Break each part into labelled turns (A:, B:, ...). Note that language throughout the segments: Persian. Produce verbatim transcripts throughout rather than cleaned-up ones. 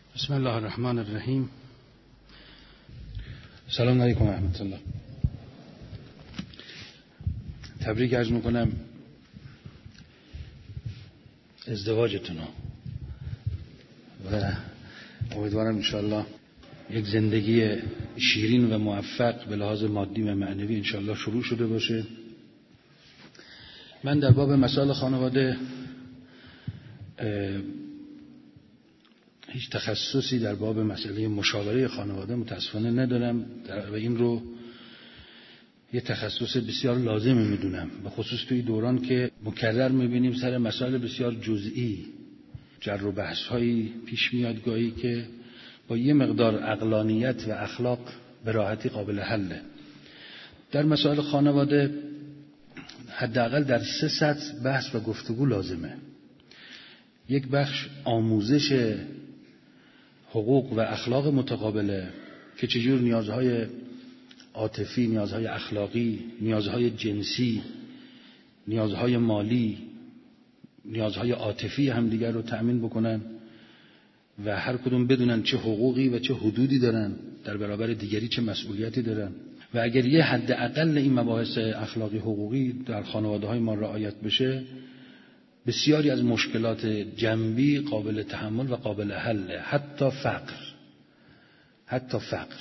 A: بسم الله الرحمن الرحیم. سلام علیکم و رحمت الله. تبریک عرض میکنم ازدواجتون و امیدوارم انشاءالله یک زندگی شیرین و موفق به لحاظ مادی و معنوی انشاءالله شروع شده باشه. من در باب مسائل خانواده هیچ تخصصی در باب مسئله مشاوره خانواده متاسفانه ندارم و این رو یه تخصص بسیار لازمی میدونم، به خصوص توی دوران که مکرر میبینیم سر مسائل بسیار جزئی جر و بحث هایی پیش میاد گاهی که با یه مقدار عقلانیت و اخلاق به راحتی قابل حله. در مسائل خانواده حداقل در سه سطح بحث و گفتگو لازمه. یک بخش آموزش حقوق و اخلاق متقابله که چجور نیازهای عاطفی، نیازهای اخلاقی، نیازهای جنسی، نیازهای مالی، نیازهای عاطفی همدیگر رو تأمین بکنن و هر کدوم بدونن چه حقوقی و چه حدودی دارن، در برابر دیگری چه مسئولیتی دارن و اگر یه حد اقل این مباحث اخلاقی حقوقی در خانواده‌های ما رعایت بشه، بسیاری از مشکلات جنبی قابل تحمل و قابل حله، حتی فقر. حتی فقر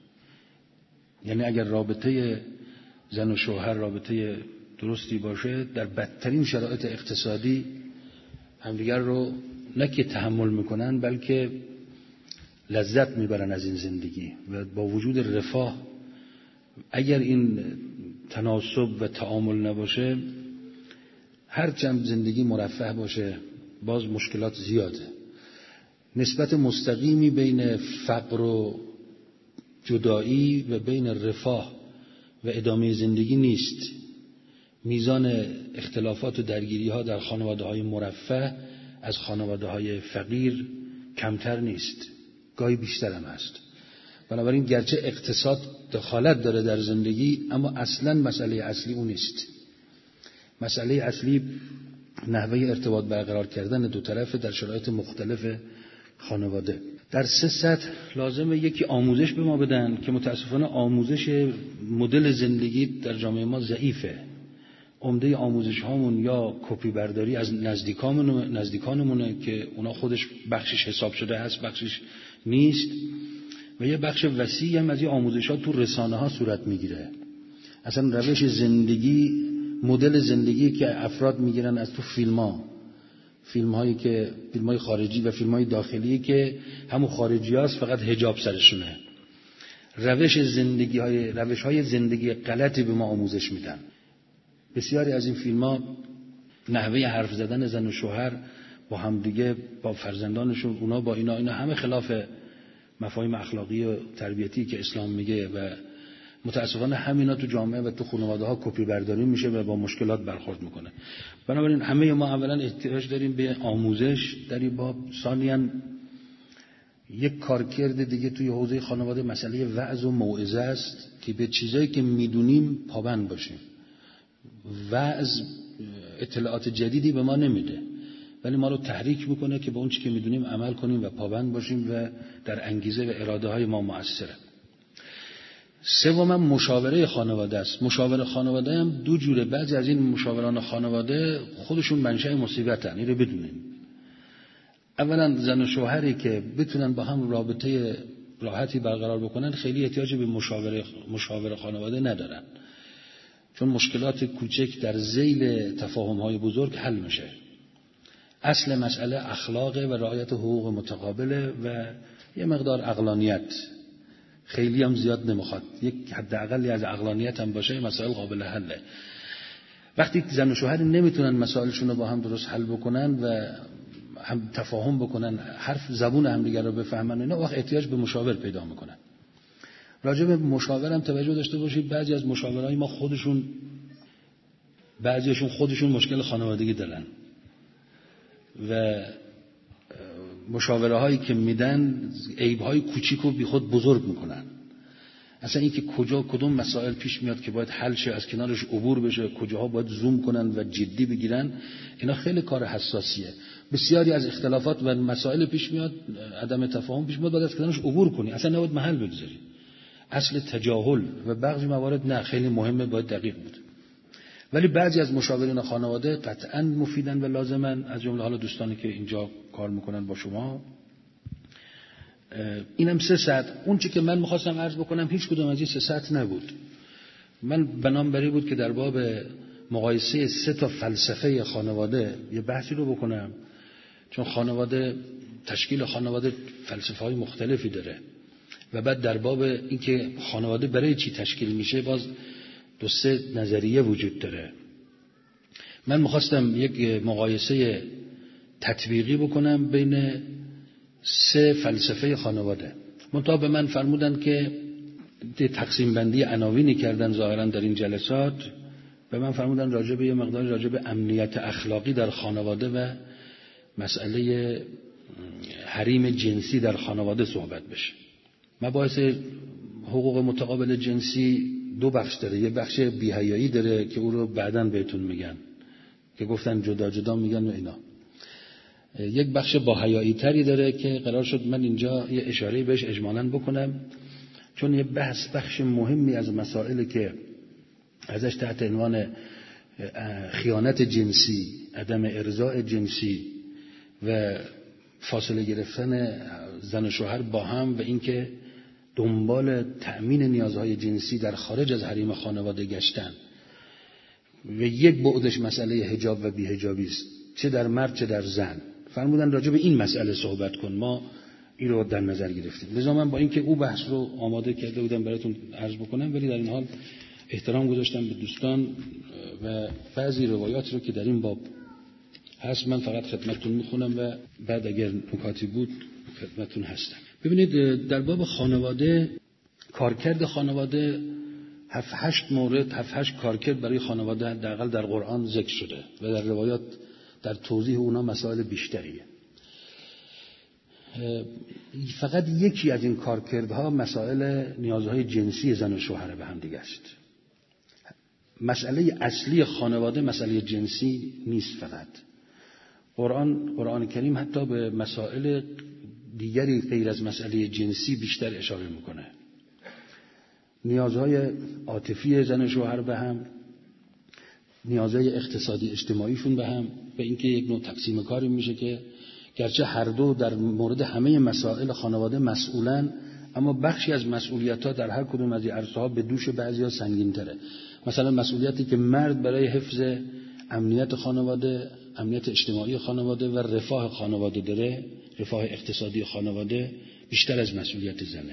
A: یعنی اگر رابطه زن و شوهر رابطه درستی باشه، در بدترین شرایط اقتصادی همدیگر رو نه که تحمل میکنن بلکه لذت میبرن از این زندگی و با وجود رفاه اگر این تناسب و تعامل نباشه، هر چند زندگی مرفه باشه باز مشکلات زیاده. نسبت مستقیمی بین فقر و جدایی و بین رفاه و ادامه زندگی نیست. میزان اختلافات و درگیری ها در خانواده های مرفه از خانواده های فقیر کمتر نیست، گاهی بیشتر هم هست. بنابراین گرچه اقتصاد دخالت داره در زندگی، اما اصلا مسئله اصلی اون نیست. مسئله اصلی نحوه ارتباط برقرار کردن دو طرف در شرایط مختلف خانواده. در سه سطح لازمه یکی آموزش به ما بدن که متاسفانه آموزش مدل زندگی در جامعه ما ضعیفه. عمده آموزش هامون یا کپی برداری از نزدیکانمون نزدیکانمونه که اونا خودش بخشش حساب شده هست، بخشش نیست، و یه بخش وسیعی هم از این آموزش ها تو رسانه ها صورت میگیره. اصلا روش زندگی، مدل زندگی که افراد میگیرن از تو فیلم ها، فیلم هایی که فیلم های خارجی و فیلم های داخلی که همون خارجی هاست فقط حجاب سرشونه، روش زندگی های روش های زندگی غلطی به ما آموزش میدن. بسیاری از این فیلم ها نحوه حرف زدن زن و شوهر با همدیگه، با فرزندانشون، اونا با اینا اینا همه خلاف مفاهیم اخلاقی و تربیتی که اسلام میگه و متاسفانه همینا تو جامعه و تو خانواده ها کپی برداری میشه و با مشکلات برخورد میکنه. بنابراین همه ما اولا احتیاج داریم به آموزش در این باب. ثانیاً یک کارکرد دیگه توی حوزه خانواده مسئله وعظ و موعظه است که به چیزایی که میدونیم پابند باشیم. وعظ اطلاعات جدیدی به ما نمیده ولی ما رو تحریک میکنه که به اون چیزی که میدونیم عمل کنیم و پابند باشیم و در انگیزه و اراده های ما مؤثره. سوم مشاوره خانواده است. مشاوره خانواده هم دو جوره. بعضی از این مشاوران خانواده خودشون منشأ مصیبتن، این رو بدونین. اولا زن و شوهری که بتونن با هم رابطه راحتی برقرار بکنن خیلی احتیاج به مشاوره مشاوره خانواده ندارن، چون مشکلات کوچک در ذیل تفاهم‌های بزرگ حل میشه. اصل مسئله اخلاق و رعایت حقوق متقابله و یه مقدار عقلانیت، خیلی هم زیاد نمیخواد، یک حداقلی از عقلانیت هم باشه، مسائل قابل حله. وقتی زن و شوهر نمیتونن مسائلشون رو با هم درست حل بکنن و هم تفاهم بکنن، حرف زبون همدیگر رو بفهمن، اینا وقت احتیاج به مشاور پیدا میکنن. راجع به مشاور هم توجه داشته باشید. بعضی از مشاورای ما خودشون بعضیشون خودشون مشکل خانوادگی دارن و مشاوره هایی که میدن عیب های کوچیک رو بی خود بزرگ میکنن اصلا اینکه کجا کدوم مسائل پیش میاد که باید حل شه، از کنارش عبور بشه، کجاها باید زوم کنن و جدی بگیرن، اینا خیلی کار حساسیه. بسیاری از اختلافات و مسائل پیش میاد، عدم تفاهم پیش میاد، باید از کنارش عبور کنی، اصلا نباید محل بگذاری. اصل تجاهل و بعضی موارد نه، خیلی مهمه، باید دقیق بود. ولی بعضی از مشاورین خانواده قطعاً مفیدن و لازمن، از جمله حالا دوستانی که اینجا کار میکنن با شما. اینم سه سطح. اون چی که من میخواستم عرض بکنم هیچ کدوم از این سه سطح نبود. من بنام بری بود که در باب مقایسه سه تا فلسفه خانواده یه بحثی رو بکنم، چون خانواده، تشکیل خانواده فلسفه های مختلفی داره و بعد در باب اینکه خانواده برای چی تشکیل میشه باز دو سه نظریه وجود داره. من میخواستم یک مقایسه تطبیقی بکنم بین سه فلسفه خانواده. منتها به من فرمودن که تقسیم بندی عناوینی کردن ظاهرا در این جلسات، به من فرمودن راجع به یه مقدار راجع به امنیت اخلاقی در خانواده و مسئله حریم جنسی در خانواده صحبت بشه. مباحث حقوق متقابل جنسی دو بخش داره، یه بخش بی‌حیایی داره که او رو بعداً بهتون میگن که گفتن جدا جدا میگن و اینا. یک بخش با حیایی تری داره که قرار شد من اینجا یه اشاره بهش اجمالاً بکنم، چون یه بحث بخش مهمی از مسائلی که ازش تحت عنوان خیانت جنسی، عدم ارضاء جنسی و فاصله گرفتن زن و شوهر با هم و اینکه دنبال تأمین نیازهای جنسی در خارج از حریم خانواده گشتن و یک بعدش مسئله حجاب و بی‌حجابی است، چه در مرد چه در زن. فرمودن راجع به این مسئله صحبت کن، ما این رو در نظر گرفتیم. لذا من با اینکه او بحث رو آماده کرده بودم براتون عرض بکنم، ولی در این حال احترام گذاشتم به دوستان و بعضی روایات رو که در این باب هست من فقط خدمتتون میخونم و بعد اگر نکاتی بود خدمتتون هستم. ببینید در باب خانواده، کارکرد خانواده هفت هشت مورد، هفت هشت کارکرد برای خانواده حداقل در قرآن ذکر شده و در روایات در توضیح اونا مسائل بیشتریه. فقط یکی از این کارکردها مسائل نیازهای جنسی زن و شوهر به هم دیگه است. مسئله اصلی خانواده مسئله جنسی نیست. فقط قرآن قرآن کریم حتی به مسائل دیگری غیر از مسئله جنسی بیشتر اشاره میکنه. نیازهای عاطفی زن و شوهر به هم، نیازهای اقتصادی اجتماعیشون به هم، به اینکه یک نوع تقسیم کاری میشه که گرچه هر دو در مورد همه مسائل خانواده مسئولن، اما بخشی از مسئولیت‌ها در هر کدوم از این عرصه‌ها به دوش بعضی‌ها سنگین‌تره. مثلا مسئولیتی که مرد برای حفظ امنیت خانواده، امنیت اجتماعی خانواده و رفاه خانواده داره، رفاه اقتصادی خانواده، بیشتر از مسئولیت زنه.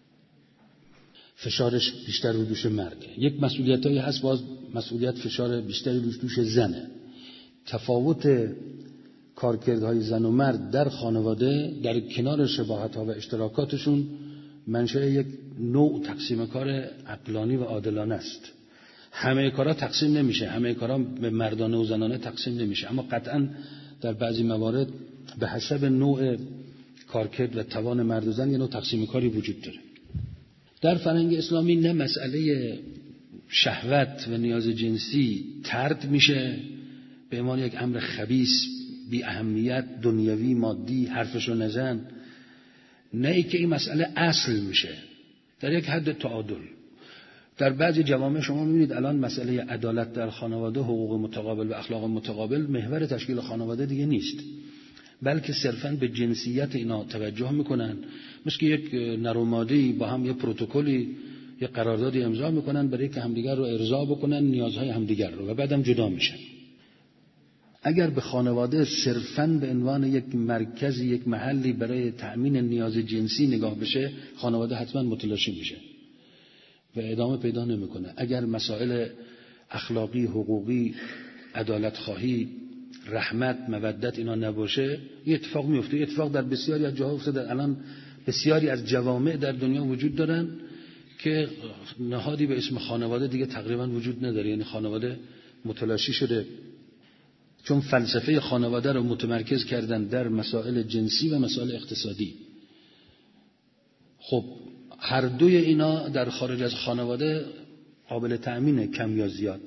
A: فشارش بیشتر رو دوش مرده. یک مسئولیتایی هست باز مسئولیت فشار بیشتری روش دوش زنه. تفاوت کارکردهای زن و مرد در خانواده در کنار شباهت‌ها و اشتراکاتشون منشأ یک نوع تقسیم کار عقلانی و عادلانه است. همه کارا تقسیم نمیشه، همه کارا به مردانه و زنانه تقسیم نمیشه، اما قطعاً در بعضی موارد به حسب نوع کارکرد و توان مرد و زن یه نوع تقسیم کاری وجود داره. در فرهنگ اسلامی نه مسئله شهوت و نیاز جنسی طرد میشه به عنوان یک امر خبیث بی اهمیت دنیوی مادی حرفشو نزن، نه ای که این مسئله اصل میشه در یک حد تعادل. در بعضی جوامع شما میبینید الان مسئله عدالت در خانواده، حقوق متقابل و اخلاق متقابل محور تشکیل خانواده دیگه نیست، بلکه صرفاً به جنسیت اینا توجه میکنن، مثل که یک نر و ماده‌ای با هم یه پروتکلی یه قراردادی امضا میکنن برای که همدیگر رو ارضا بکنن نیازهای همدیگر رو و بعدم جدا میشن. اگر به خانواده صرفاً به عنوان یک مرکزی، یک محلی برای تأمین نیاز جنسی نگاه بشه، خانواده حتما متلاشی میشه و ادامه پیدا نمیکنه. اگر مسائل اخلاقی، حقوقی، عدالت خواهی، رحمت، مودت اینا نباشه، یه اتفاق میفته. اتفاق در بسیاری از جاها افتاده. الان بسیاری از جوامع در دنیا وجود دارن که نهادی به اسم خانواده دیگه تقریبا وجود نداره، یعنی خانواده متلاشی شده، چون فلسفه خانواده رو متمرکز کردن در مسائل جنسی و مسائل اقتصادی. خب هر دوی اینا در خارج از خانواده قابل تأمینه، کم یا زیاد.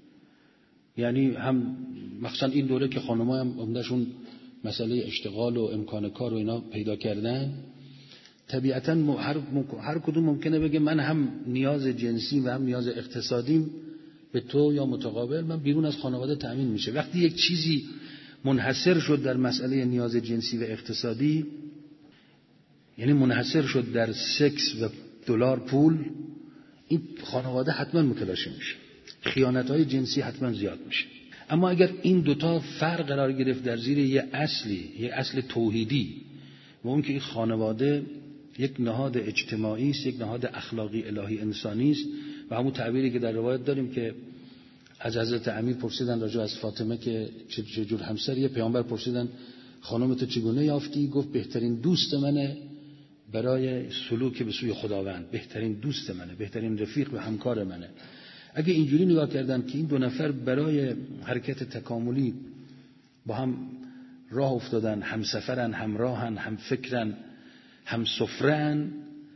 A: یعنی هم مثلا این دوره که خانم‌ها هم عمده‌شون مسئله اشتغال و امکان کار و اینا پیدا کردن، طبیعتاً هر, هر کدوم ممکنه بگه من هم نیاز جنسی و هم نیاز اقتصادیم به تو یا متقابل من بیرون از خانواده تأمین میشه. وقتی یک چیزی منحصر شد در مسئله نیاز جنسی و اقتصادی، یعنی منحصر شد در سکس و دلار پول، این خانواده حتما متلاشی میشه، خیانت‌های جنسی حتما زیاد میشه. اما اگر این دوتا فرق قرار گرفت در زیر یه اصلی، یه اصل توحیدی، و اون که این خانواده یک نهاد اجتماعی است، یک نهاد اخلاقی الهی انسانی است، و همون تعبیری که در روایت داریم که از حضرت امیر پرسیدن راجع از فاطمه که چه جور همسریه، پیامبر پرسیدن خانم تو چگونه یافتی؟ گفت بهترین دوست منه برای سلوک به سوی خداوند، بهترین دوست منه، بهترین رفیق و همکار منه. اگه اینجوری نگاه کردن که این دو نفر برای حرکت تکاملی با هم راه افتادن، هم سفرن، همراهن، هم فکرن، هم سفرن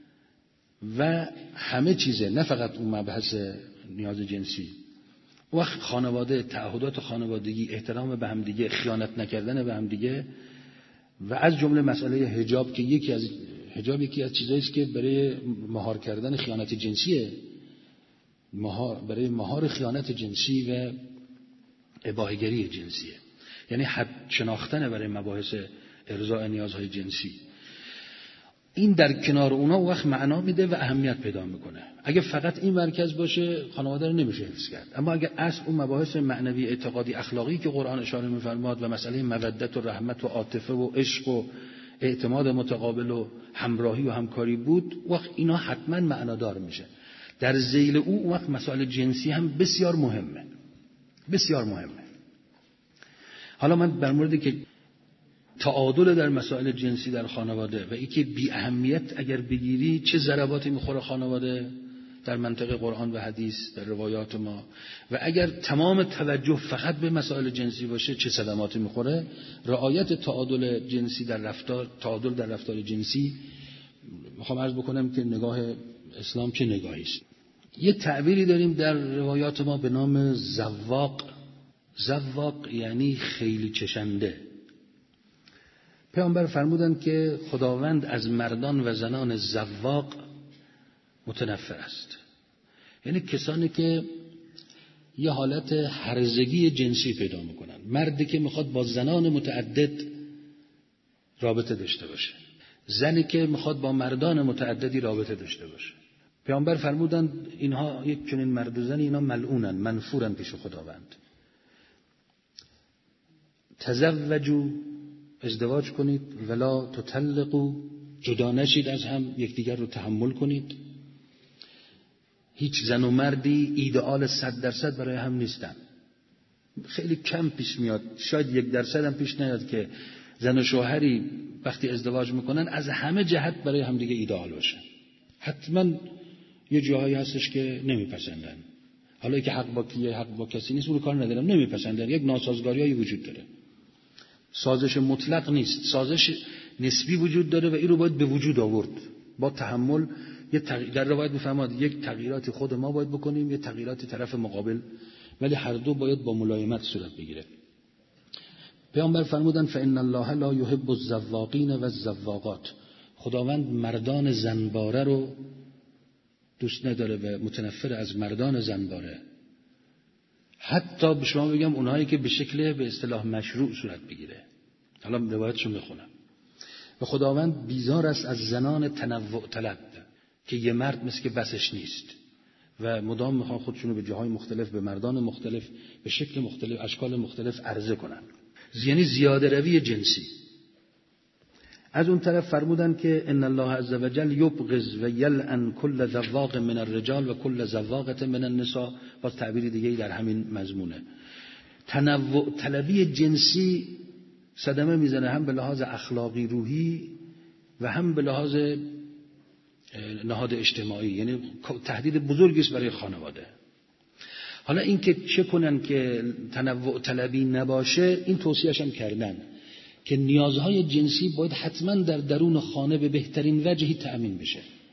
A: و همه چیزه، نه فقط اون مبحث نیاز جنسی، وقت خانواده، تعهدات خانوادگی، احترام به هم دیگه، خیانت نکردن به هم دیگه، و از جمله مسئله حجاب که یکی از حجاب یکی از چیزایی است که برای مهار کردن خیانت جنسیه، مهار برای مهار خیانت جنسی و اباحه‌گری جنسیه، یعنی حد شناختن برای مباحث ارضاء نیازهای جنسی. این در کنار اونا وقت معنا میده و اهمیت پیدا میکنه. اگه فقط این مرکز باشه خانواده رو نمیشه حفظ کرد، اما اگه اصل اون مباحث معنوی، اعتقادی، اخلاقی که قرآن اشاره میفرماد و مسئله مودت و رحمت و عاطفه و عشق و اعتماد متقابل و همراهی و همکاری بود، وقت اینا حتما معنادار میشه. در ذیل او وقت مسائل جنسی هم بسیار مهمه، بسیار مهمه. حالا من بر موردی که تعادل در مسائل جنسی در خانواده و اینکه بی اهمیت اگر بگیری چه ضرباتی میخوره خانواده در منطق قرآن و حدیث در روایات ما، و اگر تمام توجه فقط به مسائل جنسی باشه چه صدماتی میخوره. رعایت تعادل جنسی در رفتار، تعادل در رفتار جنسی، میخوام عرض بکنم که نگاه اسلام چه نگاهی است. یه تعبیری داریم در روایات ما به نام زواق. زواق یعنی خیلی چشنده. پیامبر فرمودند که خداوند از مردان و زنان زواق متنفر است، یعنی کسانی که یه حالت هرزگی جنسی پیدا میکنن، مردی که میخواد با زنان متعدد رابطه داشته باشه، زنی که میخواد با مردان متعددی رابطه داشته باشه. پیامبر فرمودند اینها یک چنین مرد و زنی اینا ملعونن، منفورن پیش خداوند. تزوجوا، ازدواج کنید، ولا تطلقوا، جدا نشید از هم، یکدیگر رو تحمل کنید. هیچ زن و مردی ایدئال صد درصد برای هم نیستن، خیلی کم پیش میاد، شاید یک درصد هم پیش نیاد که زن و شوهری وقتی ازدواج میکنن از همه جهت برای هم دیگه ایدئال باشن. حتما یه جاهایی هستش که نمیپسندن، حالا که حق با کیه حق با کسی نیست اون رو کار ندارم، نمیپسندن، یک ناسازگاریایی وجود داره. سازش مطلق نیست، سازش نسبی وجود داره و این رو باید به وجود آورد با تحمل. یه تغییر در روایت میفرماد یک تغییراتی خود ما باید بکنیم، یه تغییراتی طرف مقابل، ولی هر دو باید با ملایمت صورت بگیره. پیامبر فرمودن فإن الله لا يحب الزواقین و الزواقات، خداوند مردان زنباره رو دوست نداره و متنفر از مردان زنباره. حتی به شما بگم اونهایی که به شکل به اصطلاح مشروع صورت بگیره. حالا روایتشو میخونم. و خداوند بیزار است از زنان تنوع طلب که یه مرد مثل که بسش نیست و مدام میخوان خودشونو به جاهای مختلف، به مردان مختلف، به شکل مختلف، اشکال مختلف عرضه کنن، یعنی زیاده روی جنسی. از اون طرف فرمودن که ان الله عز وجل یبغض و یلعن کل زواق من الرجال و کل زواقه من النساء. با تعبیر دیگه‌ای در همین مضمونه. تنوع طلبی جنسی صدمه میزنه هم به لحاظ اخلاقی روحی و هم به لحاظ نهاد اجتماعی، یعنی تهدید بزرگی است برای خانواده. حالا این که چه کنن که تنوع طلبی نباشه، این توصیه‌اش هم کردن که نیازهای جنسی باید حتما در درون خانه به بهترین وجهی تأمین بشه.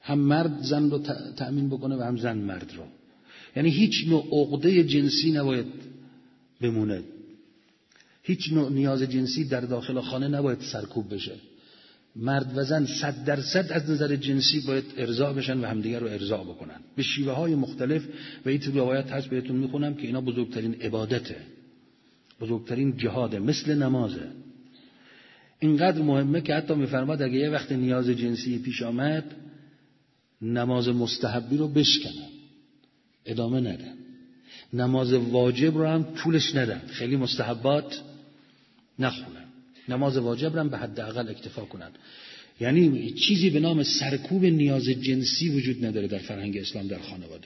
A: هم مرد زن رو تأمین بکنه و هم زن مرد رو. یعنی هیچ نوع عقده جنسی نباید بمونه، هیچ نوع نیاز جنسی در داخل خانه نباید سرکوب بشه. مرد و زن صد درصد از نظر جنسی باید ارضا بشن و همدیگر رو ارضا بکنن به شیوه های مختلف. و این روایت هست بهتون میخونم که اینا بزرگترین عبادته، بزرگترین جهاده، مثل نمازه. اینقدر مهمه که حتی میفرماد اگه یه وقت نیاز جنسی پیش آمد نماز مستحبی رو بشکنن، ادامه ندن. نماز واجب رو هم طولش ندن، خیلی مستحبات نخونن. نماز واجب رو هم به حداقل اکتفا کنن. یعنی چیزی به نام سرکوب نیاز جنسی وجود نداره در فرهنگ اسلام در خانواده.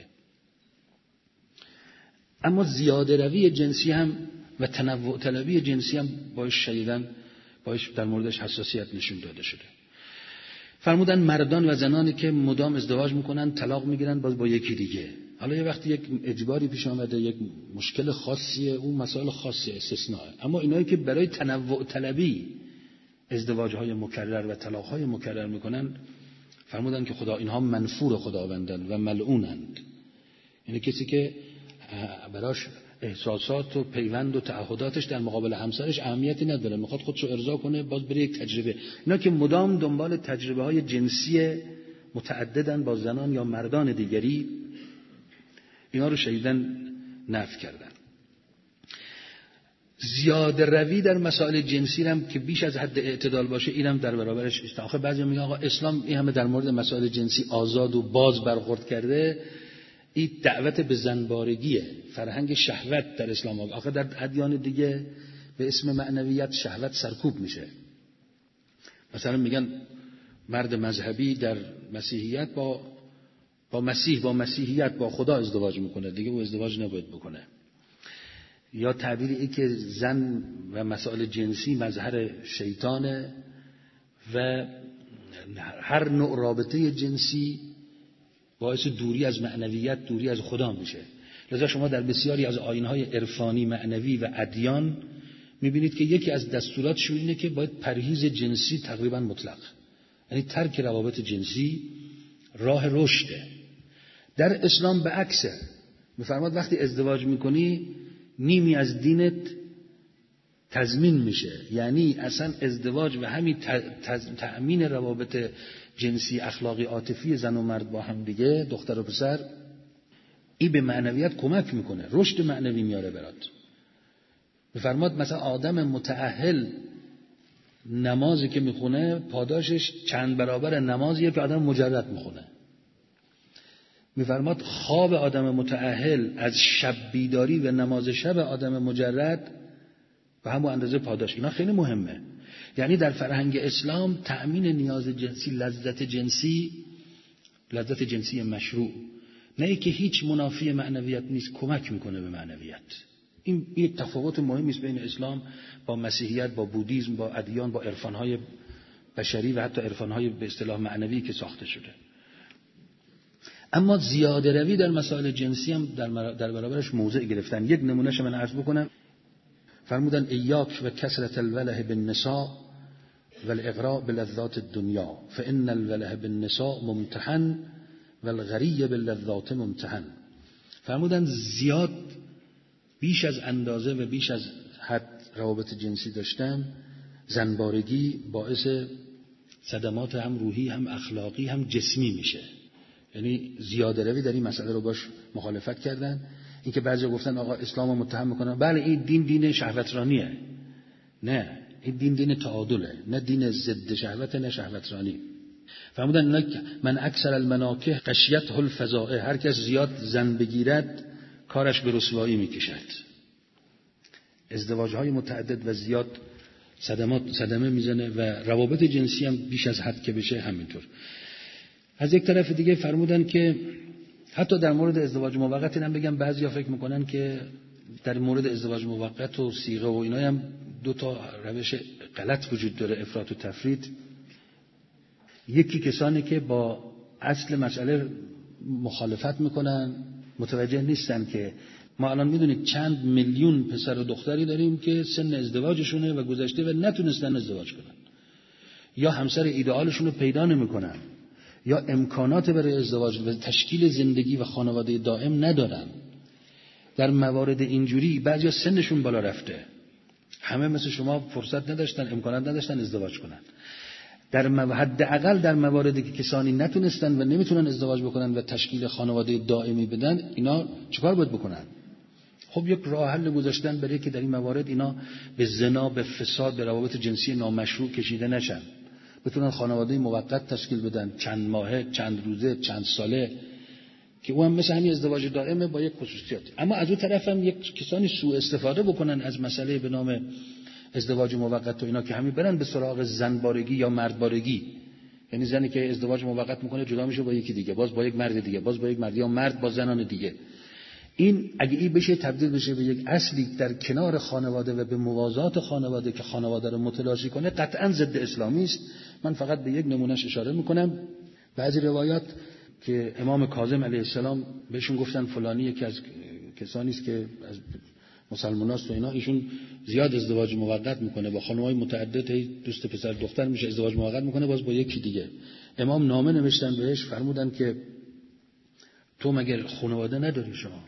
A: اما زیاده روی جنسی هم و تنوع طلبی جنسی هم باعث شدیداً باعث در موردش حساسیت نشون داده شده. فرمودن مردان و زنانی که مدام ازدواج میکنن طلاق میگیرن باز با یکی دیگه. حالا یه وقتی یک اجباری پیش آمده، یک مشکل خاصیه، اون مسائل خاصی استثناء. اما اینایی که برای تنوع طلبی ازدواجهای مکرر و طلاقهای مکرر میکنن، فرمودن که خدا اینها منفور خداوندن و ملعونند. یعنی کسی که براش احساسات و پیوند و تعهداتش در مقابل همسرش اهمیتی نداره، میخواد خودشو ارضا کنه، باز بره یک تجربه. اینا که مدام دنبال تجربه های جنسی متعددن با زنان یا مردان دیگری، اینا رو شدیداً نفی کردن. زیاده روی در مسائل جنسی هم که بیش از حد اعتدال باشه، اینم در برابرش است. آخه بعضی میگن آقا اسلام این همه در مورد مسائل جنسی آزاد و باز برخورد کرده، این دعوت به زنبارگیه، فرهنگ شهوت در اسلام. آخه در ادیان دیگه به اسم معنویت شهوت سرکوب میشه. مثلا میگن مرد مذهبی در مسیحیت با با مسیح با مسیحیت با خدا ازدواج میکنه، دیگه او ازدواج نباید بکنه. یا تعبیری ای که زن و مسائل جنسی مظهر شیطانه و هر نوع رابطه جنسی باعث دوری از معنویت، دوری از خدا میشه. لذا شما در بسیاری از آیین‌های عرفانی، معنوی و ادیان میبینید که یکی از دستوراتشون اینه که باید پرهیز جنسی تقریبا مطلق، یعنی ترک روابط جنسی راه رشده. در اسلام به عکسه، میفرماد وقتی ازدواج میکنی نیمی از دینت تضمین میشه. یعنی اصلا ازدواج و همین تأمین روابط جنسی، اخلاقی، عاطفی زن و مرد با هم دیگه، دختر و پسر، این به معنویت کمک میکنه، رشد معنوی میاره برات. میفرماد مثلا آدم متأهل نمازی که میخونه پاداشش چند برابر نمازیه که آدم مجرد میخونه. میفرماد خواب آدم متأهل از شب بیداری و نماز شب آدم مجرد به همون اندازه پاداش. اینا خیلی مهمه. یعنی در فرهنگ اسلام تأمین نیاز جنسی، لذت جنسی، لذت جنسی مشروع، نه ای که هیچ منافی معنویت نیست، کمک میکنه به معنویت. این یک تفاوت مهمی است بین اسلام با مسیحیت، با بودیسم، با ادیان، با عرفان‌های بشری و حتی عرفان‌های به اصطلاح معنوی که ساخته شده. اما زیاده روی در مسائل جنسی هم در, در برابرش موضع گرفتن. یک نمونهش من عرض بکنم. فرمودن ایاک و کثرت الوله بالنساء والاغراء بلذات الدنیا فان الوله بالنساء ممتحن والغری باللذات ممتحن. فرمودن زیاد بیش از اندازه و بیش از حد روابط جنسی داشتن، زنبارگی باعث صدمات هم روحی، هم اخلاقی، هم جسمی میشه. یعنی زیاده روی در این مسئله رو باش مخالفت کردن. این که بعضی گفتن آقا اسلام رو متهم میکنن، بله این دین دین شهوترانیه. نه، این دین دین تعادله، نه دین ضد شهوت، نه شهوترانی. فرمودن من اکثر المناکح غشیته الفضائح، هر کس زیاد زن بگیرد کارش به رسوایی میکشد. ازدواج‌های متعدد و زیاد صدمات صدمه میزنه و روابط جنسی هم بیش از حد که بشه همینطور. از یک طرف دیگه فرمودن که حتی در مورد ازدواج موقت هم بگم، بعضیا فکر میکنن که در مورد ازدواج موقت و صیغه و اینا هم دو تا روش غلط وجود داره، افراط و تفرید. یکی کسانی که با اصل مسئله مخالفت میکنن، متوجه نیستن که ما الان میدونید چند میلیون پسر و دختری داریم که سن ازدواجشونه و گذشته و نتونستن ازدواج کنن، یا همسر ایدئالشون رو پیدا نمیکنن، یا امکانات برای ازدواج و تشکیل زندگی و خانواده دائم ندارن. در موارد اینجوری بعضیا سنشون بالا رفته، همه مثل شما فرصت نداشتن، امکانات نداشتن ازدواج کنن. در حداقل در مواردی که کسانی نتونستن و نمیتونن ازدواج بکنن و تشکیل خانواده دائمی بدن، اینا چیکار باید بکنن؟ خب یک راه حل گذاشتن برای که در این موارد اینا به زنا، به فساد، به روابط جنسی نامشروع کشیده نشن، بتونن خانواده موقت تشکیل بدن، چند ماهه، چند روزه، چند ساله، که اون هم مثل همین ازدواج دائمه با یک خصوصیات. اما از اون طرف هم یک کسانی سوء استفاده بکنن از مسئله به نام ازدواج موقت و اینا، که همین برن به سراغ زنبارگی یا مردبارگی. یعنی زنی که ازدواج موقت میکنه جدا میشه با یکی دیگه، باز با یک مرد دیگه، باز با یک مرد، یا مرد با زنان دیگه. این اگه این بشه تبدیل بشه به یک اصلی در کنار خانواده و به موازات خانواده که خانواده رو متلاشی کنه، قطعا ضد اسلامی است. من فقط به یک نمونهش اشاره میکنم. بعضی روایات که امام کاظم علیه السلام بهشون گفتن فلانی یکی از کسانی است که از مسلماناست و اینا، ایشون زیاد ازدواج موقت میکنه با خانم‌های متعدد، دوست پسر دختر میشه، ازدواج موقت میکنه باز با یکی دیگه. امام نامه نوشتن بهش، فرمودن که تو مگه خانواده نداری؟ شما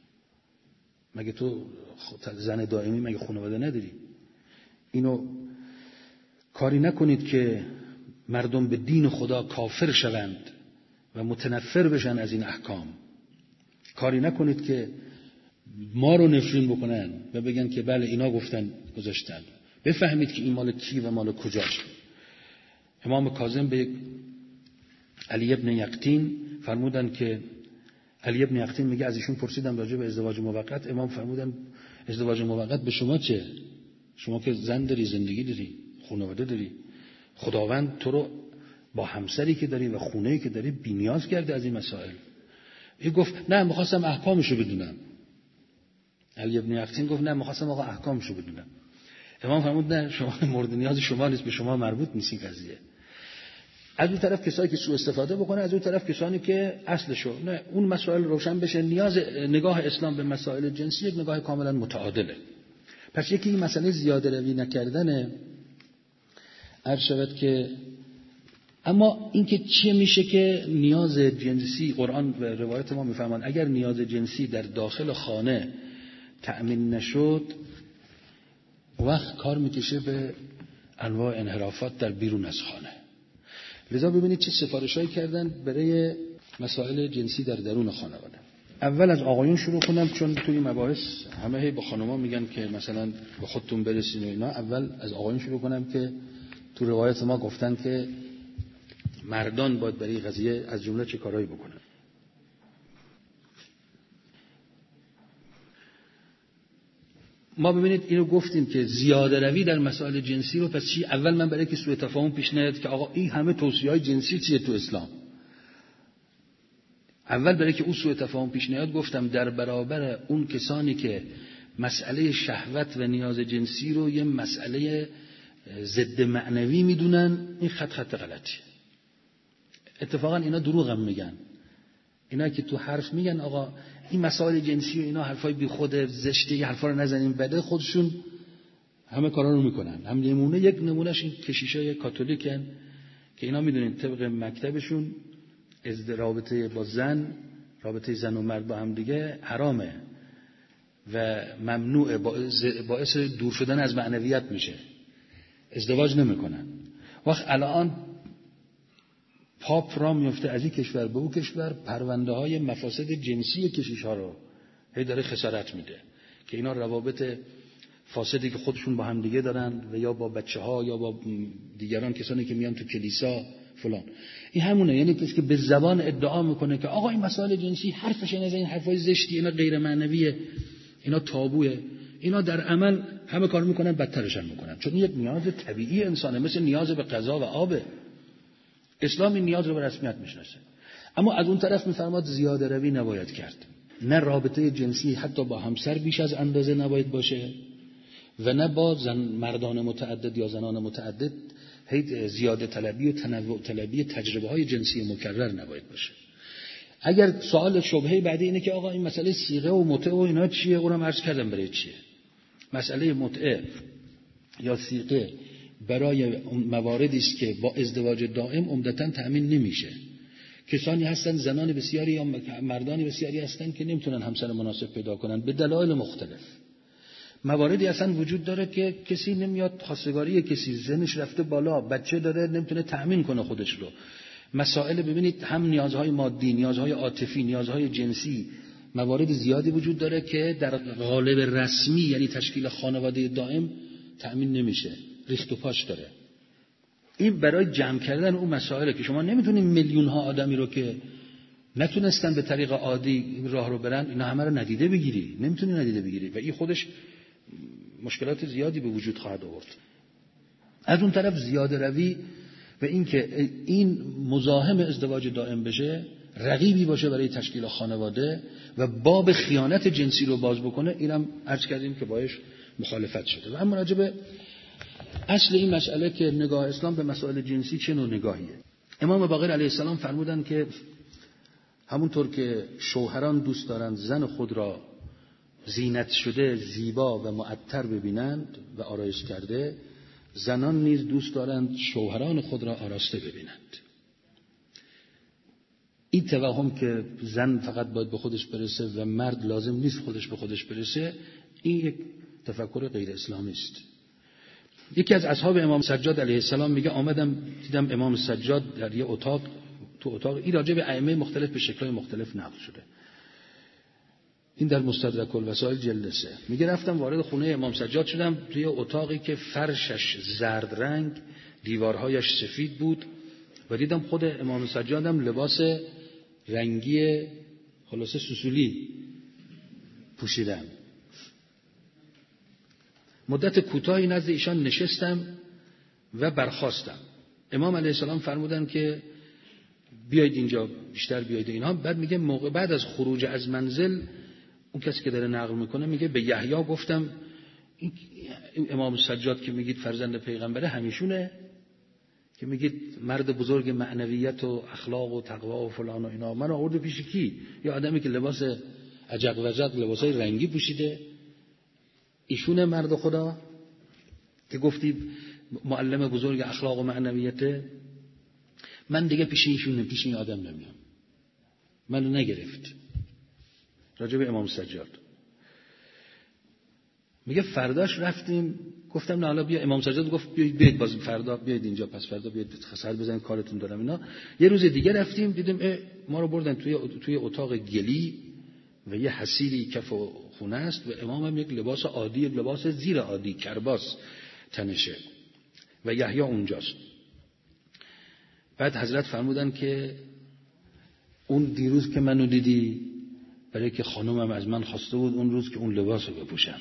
A: مگه تو زن دائمی مگه خانواده نداری؟ اینو کاری نکنید که مردم به دین خدا کافر شوند و متنفر بشن از این احکام. کاری نکنید که ما رو نفرین بکنن و بگن که بله اینا گفتن گذاشتن. بفهمید که این مال کی و مال کجاست. امام کاظم به علی ابن یقطین فرمودن که علی ابن یقطین میگه از ایشون پرسیدم راجع به ازدواج موقت، امام فرمودن ازدواج موقت به شما چه؟ شما که زن داری، زندگی داری، خانواده داری، خداوند تو رو با همسری که داری و خونه‌ای که داری بی‌نیاز کرده از این مسائل. این گفت نه می‌خواستم احکامشو بدونم. علی ابن یقطین گفت نه می‌خواستم آقا احکامشو بدونم. امام فرمود نه، شما مورد نیاز شما نیست، به شما مربوط نیست این قضیه. از اون طرف کسایی که سوء استفاده بکنه، از اون طرف کسانی که اصلشو نه، اون مسائل روشن بشه. نیاز نگاه اسلام به مسائل جنسی یک نگاه کاملا متعادله. پس یکی این مسئله زیاده روی نکردنه. عرض شود که اما اینکه چه میشه که نیاز جنسی، قرآن و روایت ما میفهمان اگر نیاز جنسی در داخل خانه تأمین نشد، وقت کار میکشه به انواع انحرافات در بیرون از خانه. لذا ببینید چه سفارشایی کردن برای مسائل جنسی در درون خانواده. اول از آقایون شروع کنم، چون توی مباحث همه هی با خانوما میگن که مثلا به خودتون برسین و اینا. اول از آقایون شروع کنم که تو روایت ما گفتن که مردان باید برای قضیه از جمله چه کارهایی بکنن. ما ببینید اینو گفتیم که زیاده روی در مسائل جنسی رو پس چی؟ اول من برای که سوء تفاهم پیش نیاد که آقا این همه توصیه‌های جنسی چیه تو اسلام، اول برای که اون سوء تفاهم پیش نیاد گفتم در برابر اون کسانی که مسئله شهوت و نیاز جنسی رو یه مسئله ضد معنوی میدونن، این خط خط غلطیه. اتفاقا اینا دروغ هم میگن. اینا که تو حرف میگن آقا این مسائل جنسی و اینا حرفای بی خود زشته، یه حرفا رو نزنیم، بده خودشون همه کارا رو میکنن. هم نمونه یک نمونهش این کشیشای کاتولیکن که اینا میدونین طبق مکتبشون از رابطه با زن، رابطه زن و مرد با هم دیگه حرامه و ممنوعه، باعث دور شدن از معنویت میشه، ازدواج نمیکنن. وقت الان پاپ را میفته از این کشور به اون کشور، پرونده های مفاسد جنسی کشیش ها رو هی داره خسارت میده که اینا روابط فاسدی که خودشون با هم دیگه دارن و یا با بچه ها یا با دیگران کسانی که میان تو کلیسا فلان. این همونه، یعنی کسی که به زبان ادعا میکنه که آقا این مسائل جنسی حرفش نزن، این حرفای زشتی، اینا غیر معنویه، اینا تابوئه، اینا در عمل همه کار میکنن، بدترش هم میکنن، چون یک نیاز طبیعی انسانه، مثل نیاز به غذا و آبه. اسلام این نیاز رو به رسمیت میشناسه. اما از اون طرف میفرماد زیاده روی نباید کرد. نه رابطه جنسی حتی با همسر بیش از اندازه نباید باشه و نه با زن مردان متعدد یا زنان متعدد هی زیاده طلبی و تنوع طلبی تجربه های جنسی مکرر نباید باشه. اگر سوال شبهه بعدی اینه که آقا این مسئله صیغه و متعه و اینا چیه، اونم عرض کردم برای چیه. مسئله متعه یا صیغه برای مواردی است که با ازدواج دائم عمدتاً تأمین نمیشه. کسانی هستن، زنان بسیاری یا مردانی بسیاری هستن که نمیتونن همسر مناسب پیدا کنن به دلایل مختلف. مواردی اصلا وجود داره که کسی نمیاد، خواستگاری کسی زنش رفته بالا، بچه داره نمیتونه تأمین کنه خودش رو. مسائل ببینید، هم نیازهای مادی، نیازهای عاطفی، نیازهای جنسی، موارد زیادی وجود داره که در قالب رسمی یعنی تشکیل خانواده دائم تأمین نمیشه، ریخت و پاش داره. این برای جمع کردن اون مسائله که شما نمیتونید میلیون ها آدمی رو که نتونستن به طریق عادی راه رو برن اینا همه رو ندیده بگیری، نمیتونی ندیده بگیری و این خودش مشکلات زیادی به وجود خواهد آورد. از اون طرف زیاده روی و این که این مزاحم ازدواج دائم بشه، رقیبی باشه برای تشکیل خانواده و باب خیانت جنسی رو باز بکنه، اینم عرض کردیم که باش مخالفت شده. و اما راجع به اصل این مسئله که نگاه اسلام به مسائل جنسی چه نوع نگاهیه، امام باقر علیه السلام فرمودن که همونطور که شوهران دوست دارند زن خود را زینت شده، زیبا و معطر ببینند و آرایش کرده، زنان نیز دوست دارند شوهران خود را آراسته ببینند. این توهم که زن فقط باید به خودش برسه و مرد لازم نیست خودش به خودش برسه، این یک تفکر غیر اسلامی است. یکی از اصحاب امام سجاد علیه السلام میگه آمدم دیدم امام سجاد در یه اتاق، تو اتاق، این راجع به ائمه مختلف به شکل‌های مختلف نقل شده، این در مستدرک الوسائل جلد سه. میگه رفتم وارد خونه امام سجاد شدم، توی اتاقی که فرشش زرد رنگ، دیوارهایش سفید بود و دیدم خود امام سجادم لباس رنگی خلاصه سوسولی پوشیدم. مدت کوتاهی نزد ایشان نشستم و برخاستم. امام علیه السلام فرمودن که بیایید اینجا، بیشتر بیایید اینها. بعد میگه موقع بعد از خروج از منزل اون کسی که داره نقل میکنه میگه به یحیی گفتم این امام سجاد که میگید فرزند پیغمبره همیشونه که میگید مرد بزرگ معنویت و اخلاق و تقوا و فلان و اینا، من آورده پیش کی؟ یا آدمی که لباس عجق و عجق لباسای رنگی پوشیده، ایشونه مرد خدا که گفتی معلم بزرگ اخلاق و معنویته؟ من دیگه پیش ایشون پیش این آدم نمیام، منو نگرفت. راجع به امام سجاد میگه فرداش رفتیم، گفتم نه حالا بیا. امام سجاد گفت بیاید بیاید باز فردا بیاید اینجا، پس فردا بیاید سر بزنید کارتون دارم اینا. یه روز دیگه رفتیم دیدیم ما رو بردن توی توی اتاق گلی و یه حصیری کف خونه است و امام هم یک لباس عادی، یک لباس زیر عادی کرباس تنشه و یحیی اونجاست. بعد حضرت فرمودن که اون دیروز که منو دیدی برای که خانومم از من خواسته بود اون روز که اون لباس رو بپوشم،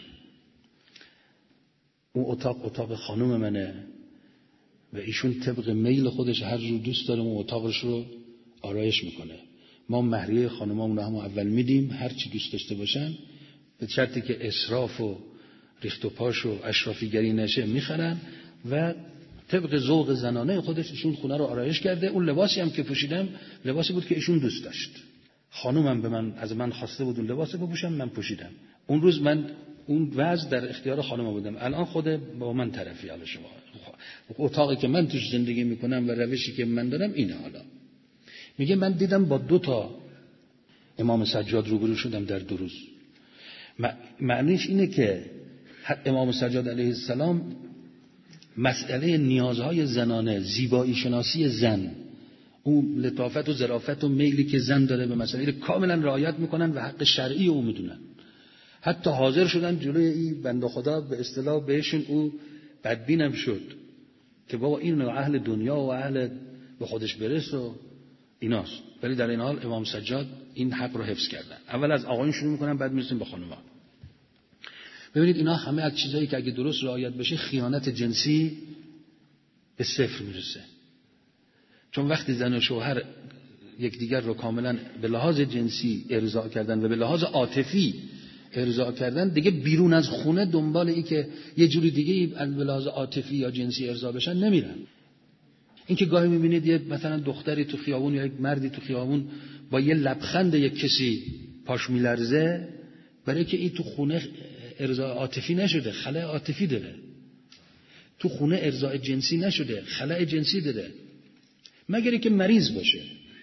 A: اون اتاق اتاق خانوم منه و ایشون طبق میل خودش هر جور دوست داره اون اتاقش رو آرایش میکنه. ما مهریه خانومامون رو هم اول میدیم، هر چی دوست داشته باشن، به شرطی که اسراف و ریخت و پاش و اشرافیگری نشه میخرن و طبق ذوق زنانه خودش ایشون خونه رو آرایش کرده. اون لباسی هم که پوشیدم لباسی بود که ایشون دوست داشت، خانومم به من از من خواسته بود اون لباس بپوشم، من پوشیدم. اون روز من اون وضع در اختیار خانومم بودم، الان خود با من طرفی. حالا شما اتاقی که من توش زندگی میکنم و روشی که من دارم اینه. حالا میگه من دیدم با دو تا امام سجاد روبرو شدم در دو روز. معنیش اینه که امام سجاد علیه السلام مسئله نیازهای زنانه، زیبایی شناسی زن، اون لطافت و ظرافت و میلی که زن داره به مسائل کاملا رعایت میکنن و حق شرعی او میدونن. حتی حاضر شدن جلوی این بنده خدا به اصطلاح بهشون او بدبینم شد که بابا این اهل دنیا و اهل به خودش برس و ایناست، ولی در این حال امام سجاد این حق رو حفظ کردن. اول از آقایون شروع میکنن بعد میرسیم به خانم‌ها. ببینید اینا همه از چیزایی که اگه درست رعایت بشه خیانت جنسی به صفر میرسه. چون وقتی زن و شوهر یکدیگر رو کاملا به لحاظ جنسی ارضا کردن و به لحاظ عاطفی ارضا کردن، دیگه بیرون از خونه دنبال این که یه جوری دیگه به لحاظ عاطفی یا جنسی ارضا بشن نمیرن. این که گاهی میبینید یه مثلا دختری تو خیابون یا یک مردی تو خیابون با یه لبخند یک کسی پاش میلرزه، برای که این تو خونه ارضا عاطفی نشده، خلأ عاطفی داره. تو خونه ارضا جنسی نشده، خلأ جنسی داره. مگر اینکه مریض باشه.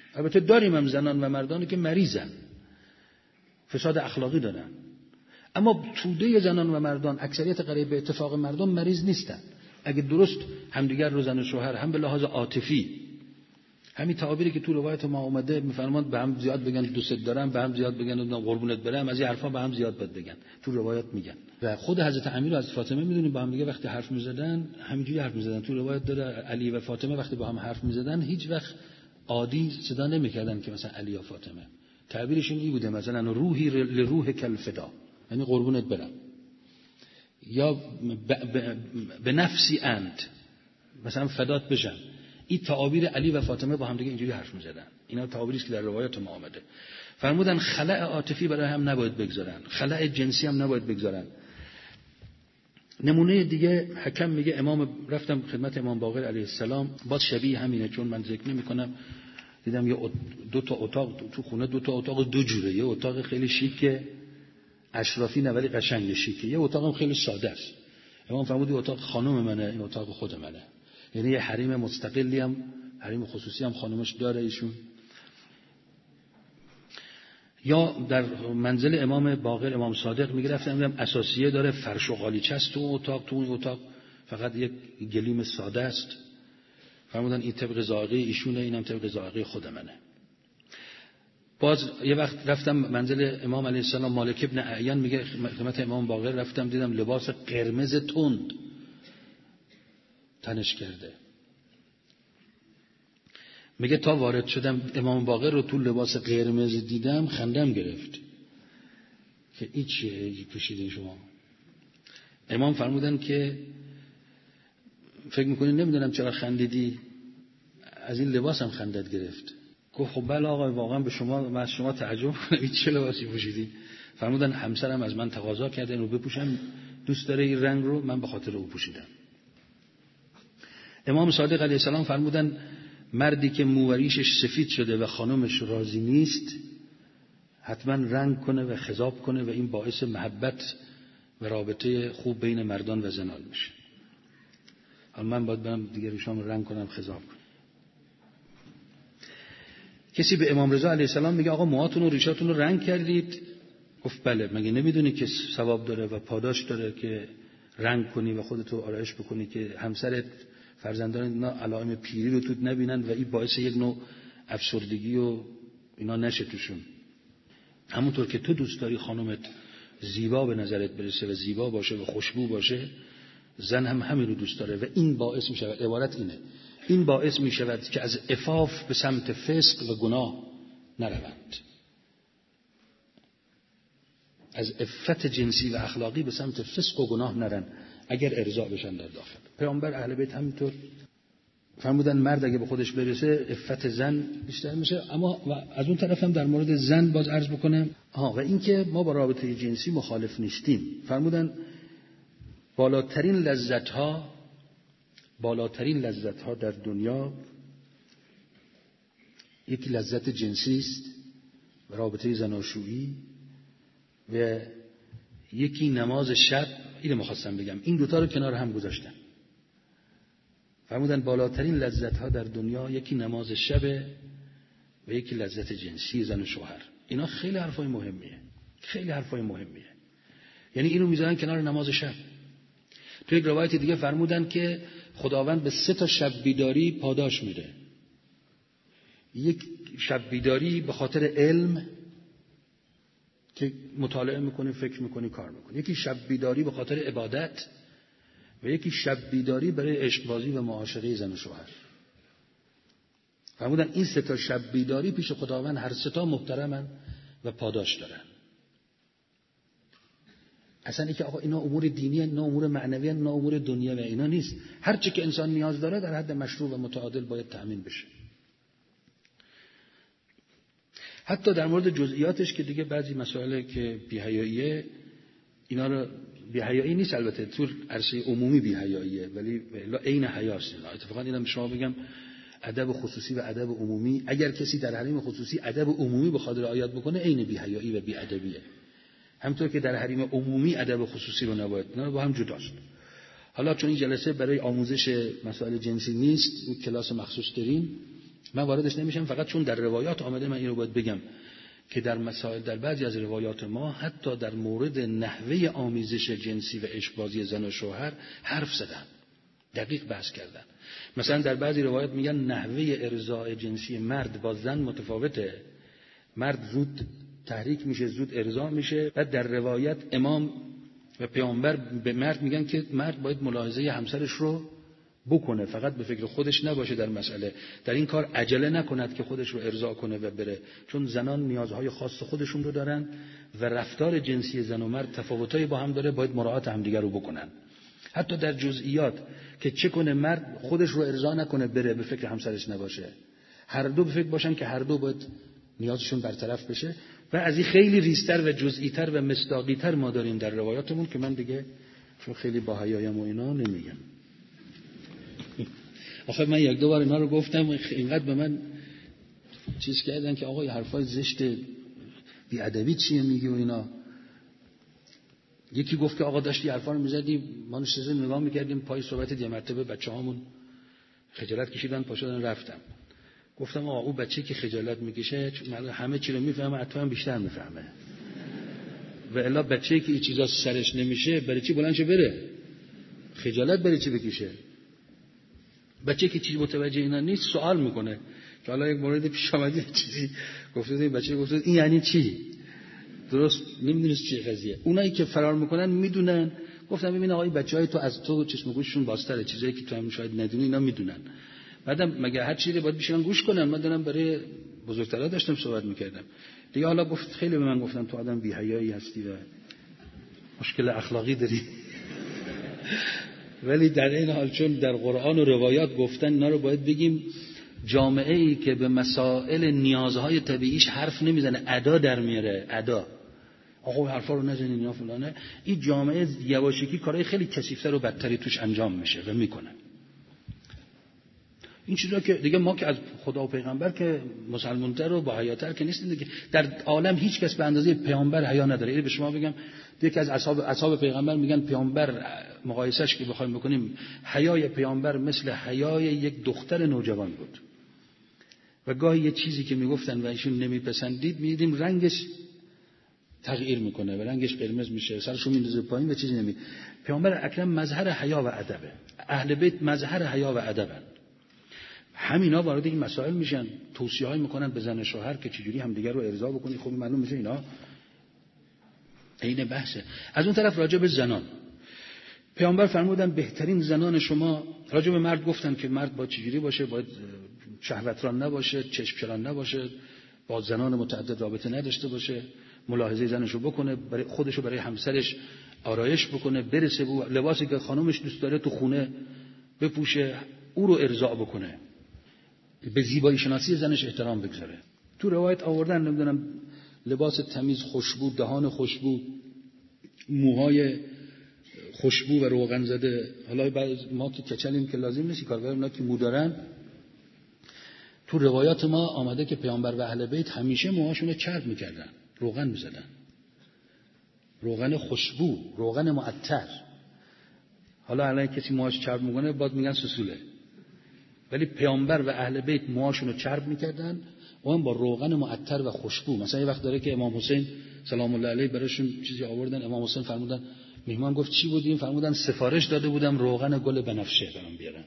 A: البته داریم هم زنان و مردانی که مریضن، فساد اخلاقی دارن، اما توده زنان و مردان اکثریت قریب به اتفاق مردم مریض نیستن. اگه درست همدیگر رو زن و شوهر هم به لحاظ عاطفی، همین تعابیری که تو روایت ما اومده میفرماد به هم زیاد بگن دوست دارم، به هم زیاد بگن قربونت برم، از این حرفا به هم زیاد بد بگن، تو روایت میگن. و خود حضرت امیر و حضرت فاطمه میدونیم با هم دیگه وقتی حرف میزدن همینجوری حرف میزدن. تو روایت داره علی و فاطمه وقتی با هم حرف میزدن هیچ وقت عادی صدا نمیکردن که مثلا علی یا فاطمه. تعبیرشون این بوده مثلا روحی لروح کل فدا، یعنی قربونت برم، یا به نفسی اند، مثلا فدات بشم. این تعابیر علی و فاطمه با هم دیگه اینجوری حرف می‌زدن. اینا تعابیری است که در روایات ما آمده. فرمودن خلأ عاطفی برای هم نباید بگذارن، خلأ جنسی هم نباید بگذارن. نمونه دیگه حکم میگه امام رفتم خدمت امام باقر علیه السلام، باز شبیه همینه، چون من ذکر نمی‌کنم، دیدم یه دو تا اتاق تو خونه، دو تا اتاق دو جوره، یه اتاق خیلی شیکه اشرافی نه ولی قشنگ شیکه، یه اتاقم خیلی ساده است. امام فرمود اتاق خانم منه، این اتاق خود منه. یعنی یه حریم مستقلی هم، حریم خصوصی هم خانمش داره ایشون. یا در منزل امام باقر امام صادق میگه رفتم دیدم اساسیه داره، فرش و قالیچه است تو اتاق، تو اون اتاق فقط یک گلیم ساده است. فرمودن این طبق ذائقه ایشونه، اینم طبق ذائقه خود منه. باز یه وقت رفتم منزل امام علیه السلام، مالک ابن اعین میگه خدمت امام باقر رفتم دیدم لباس قرمز تند تنش کرده. میگه تا وارد شدم امام باقر رو تو لباس قرمز دیدم خندم گرفت که این چیه پوشیدین شما؟ امام فرمودن که فکر میکنی نمیدونم چرا خندیدی، از این لباس هم خندت گرفت. گفت خب بله آقا واقعا به شما، من از شما تعجب کنم این چه لباسی پوشیدی؟ فرمودن همسرم از من تقاضا کرده اینو بپوشم، دوست داره این رنگ رو، من به خاطر او پوشیدم. امام صادق علیه السلام فرمودن مردی که موریشش سفید شده و خانمش راضی نیست حتما رنگ کنه و خضاب کنه و این باعث محبت و رابطه خوب بین مردان و زنان میشه. حالا من باید برم دیگه ریشام رنگ کنم خضاب کنم. کسی به امام رضا علیه السلام میگه آقا موهاتون و ریشاتون رو رنگ کردید؟ گفت بله. مگه نمیدونی که ثواب داره و پاداش داره که رنگ کنی و خودتو آرایش بکنی که همسرت فرزندان اینا علائم پیری رو توت نبینن و این باعث یک نوع افسردگی و اینا نشه توشون. همونطور که تو دوست داری خانومت زیبا به نظرت برسه و زیبا باشه و خوشبو باشه، زن هم همین رو دوست داره و این باعث می شود، عبارت اینه، این باعث می شود که از عفاف به سمت فسق و گناه نروند، از عفت جنسی و اخلاقی به سمت فسق و گناه نرن اگر ارضا بشن در داخل. پیامبر اهل بیت همینطور فرمودن مرد اگه به خودش برسه عفت زن بیشتر میشه. اما و از اون طرف هم در مورد زن باز عرض بکنم ها و اینکه ما با رابطه جنسی مخالف نیستیم. فرمودن بالاترین لذت ها بالاترین لذت ها در دنیا یکی لذت جنسی است و رابطه زناشویی و یکی نماز شب. اینو می‌خواستم بگم، این دوتا رو کنار هم گذاشتن. فرمودن بالاترین لذت ها در دنیا یکی نماز شب و یکی لذت جنسی زن و شوهر. اینا خیلی حرفای مهمیه، خیلی حرفای مهمیه. یعنی اینو میذارن کنار نماز شب. تو یک روایت دیگه فرمودن که خداوند به سه تا شب بیداری پاداش میده. یک شب بیداری به خاطر علم که مطالعه میکنی، فکر میکنی، کار میکنی. یکی شب بیداری به خاطر عبادت و یکی شب بیداری برای عشقبازی و معاشقه زن و شوهر. فرمودن این سه تا شب بیداری پیش خداوند هر سه تا محترمن و پاداش دارن. اصلا اینکه آقا اینا امور دینیه، اینا امور معنویه، اینا امور دنیا و اینا نیست. هر چی که انسان نیاز داره در حد مشروع و متعادل باید تأمین بشه. حتی در مورد جزئیاتش که دیگه بعضی مسائل که بی‌حیاییه، اینا رو بی‌حیایی نیست البته، تو عرصه عمومی بی‌حیاییه ولی الا عین حیاست. اتفاقا اینم شما بگم ادب خصوصی و ادب عمومی، اگر کسی در حریم خصوصی ادب عمومی بخواد رعایت بکنه عین بی‌حیایی و بی‌ادبیه. همونطور که در حریم عمومی ادب خصوصی رو نباید، اینا با هم جداست. حالا چون این جلسه برای آموزش مسائل جنسی نیست، کلاس مخصوص داریم، من واردش نمیشم، فقط چون در روایات آمده من اینو باید بگم که در مسائل در بعضی از روایات ما حتی در مورد نحوه آمیزش جنسی و عشق‌بازی زن و شوهر حرف زدن، دقیق بحث کردن. مثلا در بعضی روایات میگن نحوه ارضاء جنسی مرد با زن متفاوته، مرد زود تحریک میشه، زود ارضاء میشه. بعد در روایت امام و پیامبر به مرد میگن که مرد باید ملاحظه همسرش رو بکنه، فقط به فکر خودش نباشه در مسئله، در این کار عجله نکند که خودش رو ارضاء کنه و بره، چون زنان نیازهای خاص خودشون رو دارن و رفتار جنسی زن و مرد تفاوتایی با هم داره، باید مراعات همدیگر رو بکنن. حتی در جزئیات که چه کنه مرد خودش رو ارضاء نکنه بره، به فکر همسرش نباشه، هر دو به فکر باشن که هر دو باید نیازشون برطرف بشه. و از این خیلی ریزتر و جزئی‌تر و مصداقی‌تر ما داریم در روایاتمون که من دیگه چون خیلی با حیایم و اینا نمیگم. آخه من یک دو بار اینا رو گفتم، اینقدر به من چیز کردن که آقا حرفای زشت بی‌ادبی چیه میگی و اینا. یکی گفت که آقا داشتی حرفا رو میزدی ما نشسته نگاه میکردیم پای صحبت یه مرتبه بچه‌هامون خجالت کشیدن پا شدن رفتم. گفتم آقا اون بچه که خجالت میکشه همه چی رو میفهمه، حتما بیشتر میفهمه، و الا بچه‌ای که این چیزا سرش نمیشه برای چی بلند شه بره؟ خجالت برای چی بکشه؟ بچه که چیز متوجه اینا نیست سوال میکنه. که حالا یک مورد پیش اومد چیزی گفته این بچه گفته این یعنی چی؟ درست نمیدونست چی قضیه. اونایی که فرار میکنن میدونن. گفتم ببین آقا بچهای تو از تو چشم گوششون بازتره، چیزایی که تو هم شاید ندونی اینا میدونن. بعدم مگه هر چیزی باید بشینن گوش کنن؟ من دارم برای بزرگترا داشتم صحبت میکردم دیگه. حالا گفت خیلی به من گفتن تو آدم بی حیایی هستی و مشکل اخلاقی داری. ولی در این حال چون در قرآن و روایات گفتن اینا رو باید بگیم. جامعه ای که به مسائل نیازهای طبیعیش حرف نمیزنه، ادا در میاره، ادا آقا حرفا رو نزنین اینا فلانه، این جامعه یواشکی کارهای خیلی کثیف‌تر و بدتری توش انجام میشه و میکنه. این چیزا که دیگه ما که از خدا و پیغمبر که مسلمان‌تر و با حیاتر که نیستیم دیگه. در عالم هیچ کس به اندازه پیامبر حیا نداره. این به شما بگم یکی از اصحاب اصحاب پیغمبر میگن پیامبر مقایسهش که بخوایم بکنیم حیای پیامبر مثل حیای یک دختر نوجوان بود. و گاهی یه چیزی که میگفتن و ایشون نمیپسندید میدیدیم رنگش تغییر میکنه و رنگش قرمز میشه، سرشو میندازه پایین و چیزی نمی. پیامبر اکرم مظهر حیا و ادبه، اهل بیت مظهر حیا و ادبن. همینا وارد این مسائل میشن، توصیه‌ای میکنن به زن شوهر که چجوری همدیگر رو ارضا بکنی. خب معلوم میشه اینا عین بحثه. از اون طرف راجع به زنان پیامبر فرمودن بهترین زنان شما. راجع به مرد گفتن که مرد باید چجوری باشه، باید شهوتران نباشه، چشم چران نباشه، با زنان متعدد رابطه نداشته باشه، ملاحظه زنشو بکنه، برای خودشو برای همسرش آرایش بکنه، برسه به لباسی که خانومش دوست داره تو خونه بپوشه، او رو ارضا بکنه، به زیبایی شناسی زنش احترام بگذاره. تو روایت آوردن نمیدونم لباس تمیز، خوشبو، دهان خوشبو، موهای خوشبو و روغن زده. حالا بعض ما که کچلیم که لازم نیست کار کنیم، اونا که مو دارن. تو روایات ما آمده که پیامبر و اهل بیت همیشه موهاشون رو چرب میکردن، روغن میزدن، روغن خوشبو، روغن معطر. حالا الان کسی موهاش چرب میکنه بعد میگن سسوله، ولی پیامبر و اهل بیت موهاشون رو چرب میکردن، اون با روغن معطر و خوشبو. مثلا یه وقت داره که امام حسین سلام الله علیه براشون چیزی آوردن، امام حسین فرمودن، میهمان گفت چی بودیم؟ فرمودن سفارش داده بودم روغن گل بنفشه برام بیارن.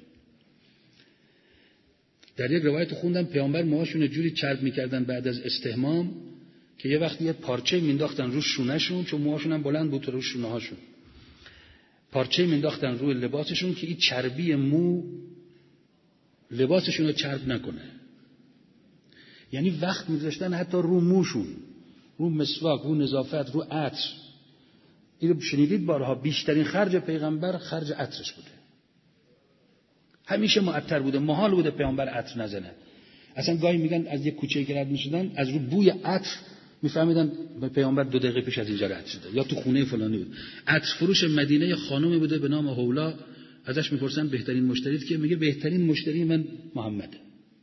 A: در یک روایت خوندم پیامبر موهاشون رو جوری چرب میکردن بعد از استحمام که یه وقتی یه پارچه مینداختن رو شونهشون، چون موهاشون هم بلند بود رو شونه هاشون، پارچه مینداختن روی لباسشون که این چربی مو لباسشون رو چرب نکنه. یعنی وقت میذاشتن حتی رو موشون، رو مسواک، رو نظافت، رو عطر. اینو شنیدید بارها. بیشترین خرج پیغمبر خرج عطرش بوده. همیشه معطر بوده، محال بوده پیامبر عطر نزنه. اصلا گاهی میگن از یک کوچه که رد میشدن از رو بوی عطر میفهمیدن پیامبر دو دقیقه پیش از اینجا رد شده یا تو خونه فلانی بود. عطر فروش مدینه خانومی بوده به نام حولا. ازش میپرسن بهترین مشتریت که میگه بهترین مشتری من محمده.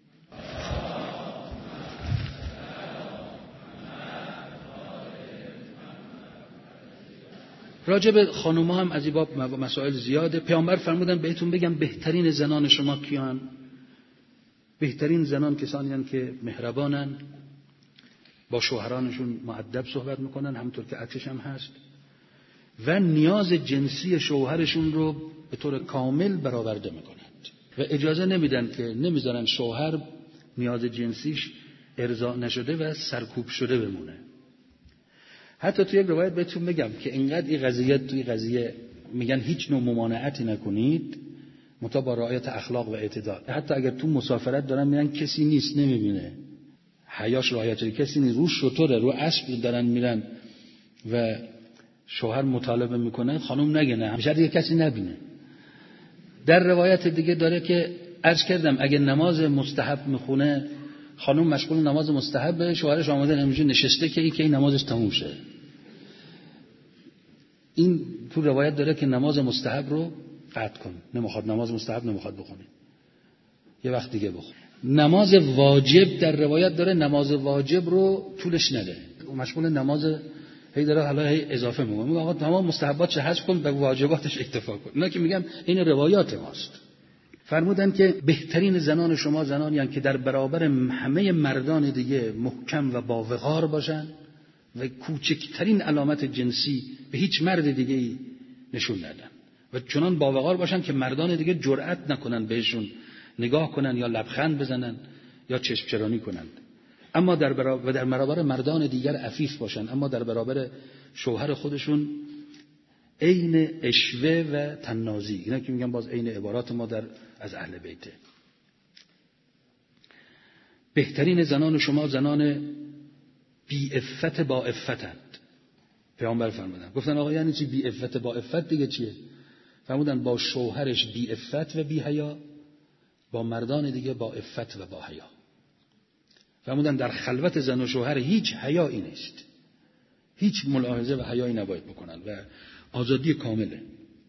A: راجع به خانوما هم از این باب مسائل زیاده. پیامبر فرمودن بهتون بگم بهترین زنان شما کیان؟ بهترین زنان کسانی هستند که مهربانن، با شوهرانشون مؤدب صحبت میکنن، همونطور که عکسش هم هست، و نیاز جنسی شوهرشون رو به طور کامل برآورده میکنند و اجازه نمیدن که نمیذارن شوهر نیاز جنسیش ارضا نشده و سرکوب شده بمونه. حتی توی یک روایت بهتون میگم که اینقدر این قضیه توی قضیه میگن هیچ نوع ممانعتی نکنید مطابق با رعایت اخلاق و اعتدال. حتی اگر تو مسافرت دارن میرن کسی نیست نمیبینه، حیاش رعایت کسی نیست، رو شتره رو اسب دارن میرن و شوهر مطالبه میکنه، خانم نگه نه همیشه دیگه کسی نبینه. در روایت دیگه داره که عرض کردم اگه نماز مستحب میخونه، خانم مشغول نماز مستحبه، شوهرش آماده نمیشه نشسته که این که این نمازش تموم شه. این تو روایت داره که نماز مستحب رو قطع کن، نمیخواد نماز مستحب نمیخواد بخونه، یه وقت دیگه بخون. نماز واجب در روایت داره نماز واجب رو طولش نده، مشغول نماز هی داره حالا هی اضافه میگه، میگه آقا تمام مستحبات چه حذف کن به واجباتش اکتفا کن. اینا که میگم این روایات ماست. فرمودن که بهترین زنان شما زنانی هستند که در برابر همه مردان دیگه محکم و باوقار باشن و کوچکترین علامت جنسی به هیچ مرد دیگه نشون ندن و چنان باوقار باشن که مردان دیگه جرأت نکنن بهشون نگاه کنن یا لبخند بزنن یا چشم چرانی کنن. اما در برابر و در برابر مردان دیگر عفیف باشن، اما در برابر شوهر خودشون عین اشوه و طنازی. اینا که میگن باز عین عبارات ما در از اهل بیته. بهترین زنان شما زنان بی عفت با عفتند. پیامبر فرمودن، گفتن آقا یعنی چی بی عفت با عفت دیگه چیه؟ فرمودن با شوهرش بی عفت و بی حیا، با مردان دیگه با عفت و با حیا. فرمودن در خلوت زن و شوهر هیچ حیایی نیست، هیچ ملاحظه و حیایی نباید بکنن و آزادی کامله.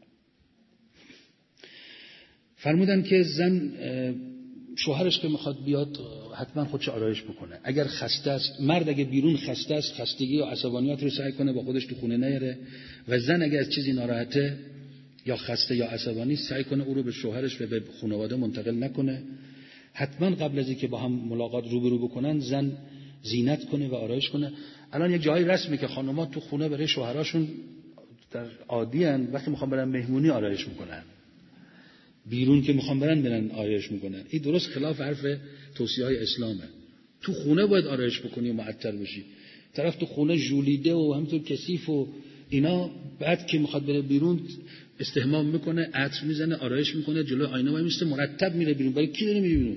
A: فرمودن که زن شوهرش که میخواد بیاد حتما خودش آرایش بکنه، اگر خسته است، مرد اگه بیرون خسته است خستگی و عصبانیات رو سعی کنه با خودش تو خونه نیاره و زن اگه از چیزی ناراحته یا خسته یا عصبانی سعی کنه او رو به شوهرش و به خانواده منتقل نکنه. حتما قبل از اینکه با هم ملاقات روبرو بکنن زن زینت کنه و آرایش کنه. الان یک جایی رسمه که خانم‌ها تو خونه برای شوهراشون در عادی ان، وقتی میخوان برن مهمونی آرایش میکنن، بیرون که میخوان برن برن آرایش میکنن. این درست خلاف حرف توصیه‌های اسلامه. تو خونه باید آرایش بکنی و معطر بشی. طرف تو خونه ژولیده و همینطور کثیف و اینا، بعد که میخواد بره بیرون استحمام میکنه، عطر میزنه، آرایش میکنه، جلوی آینه وای میسته، مرتب میره بیرون. برای کی داری میری بیرون؟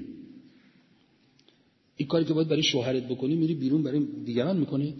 A: این کاری که باید برای شوهرت بکنی میری بیرون برای دیگران میکنی؟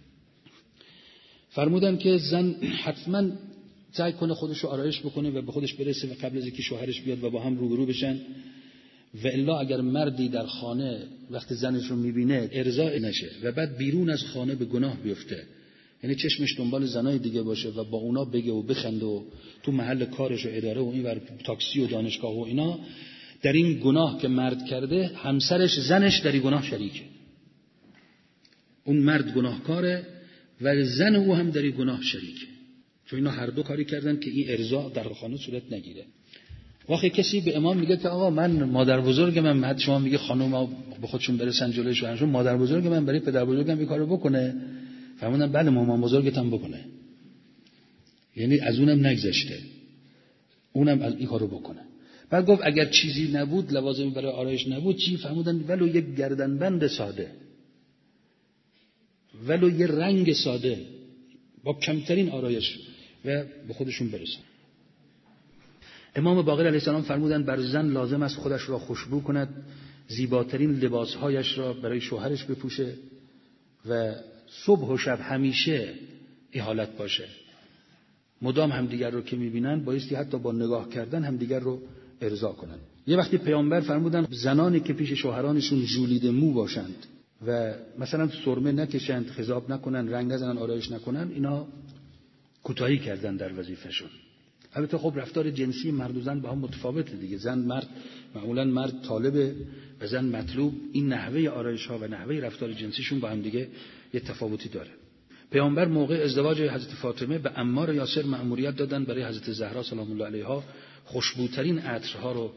A: فرمودن که زن حتما سعی کنه خودش رو آرایش بکنه و به خودش برسه و قبل از اینکه شوهرش بیاد و با هم روبرو بشن. و الا اگر مردی در خانه وقتی زنش رو میبینه ارضا نشه و بعد بیرون از خانه به گناه بیفته، یعنی چشمش دنبال زنای دیگه باشه و با اونا بگه و بخنده و تو محل کارش و اداره و این ور تاکسی و دانشگاه و اینا، در این گناه که مرد کرده همسرش زنش در این گناه شریکه. اون مرد گناهکاره و زن او هم در این گناه شریکه، چون اینا هر دو کاری کردن که این ارضا در خانه صورت نگیره. وقتی کسی به امام میگه که آقا من مادر بزرگ من، حد شما میگه خانوما به خودشون برسن جلوی شوهرشون، مادر بزرگ من برای پدر بزرگم این کارو بکنه، فرمودن بله مامان بزرگت هم بکنه، یعنی از اونم نگذشته، اونم از این کارو بکنه. بعد گفت اگر چیزی نبود، لوازمی برای آرایش نبود چی؟ فرمودن ولو یک گردنبند ساده، ولو یه رنگ ساده، با کمترین آرایش و به خودشون برسن. امام باقر علیه السلام فرمودن بر زن لازم است خودش را خوشبو کند، زیباترین لباسهایش را برای شوهرش بپوشه و صبح و شب همیشه این حالت باشه. مدام همدیگر رو که میبینن بایستی حتی با نگاه کردن همدیگر رو ارضا کنن. یه وقتی پیامبر فرمودن زنانی که پیش شوهرانشون ژولیده مو باشند و مثلا سرمه نکشند، خضاب نکنن، رنگ نزنن، آرایش نکنن، اینا کوتاهی کردن در وظیفه‌شون. البته خب رفتار جنسی مرد و زن با هم متفاوته دیگه. زن مرد معمولا مرد طالبه و زن مطلوب. این نحوه آرایش ها و نحوه رفتار جنسیشون با هم دیگه یه تفاوتی داره. پیامبر موقع ازدواج حضرت فاطمه به عمار یاسر مأموریت دادن برای حضرت زهرا سلام الله علیها خوشبوترین عطرها رو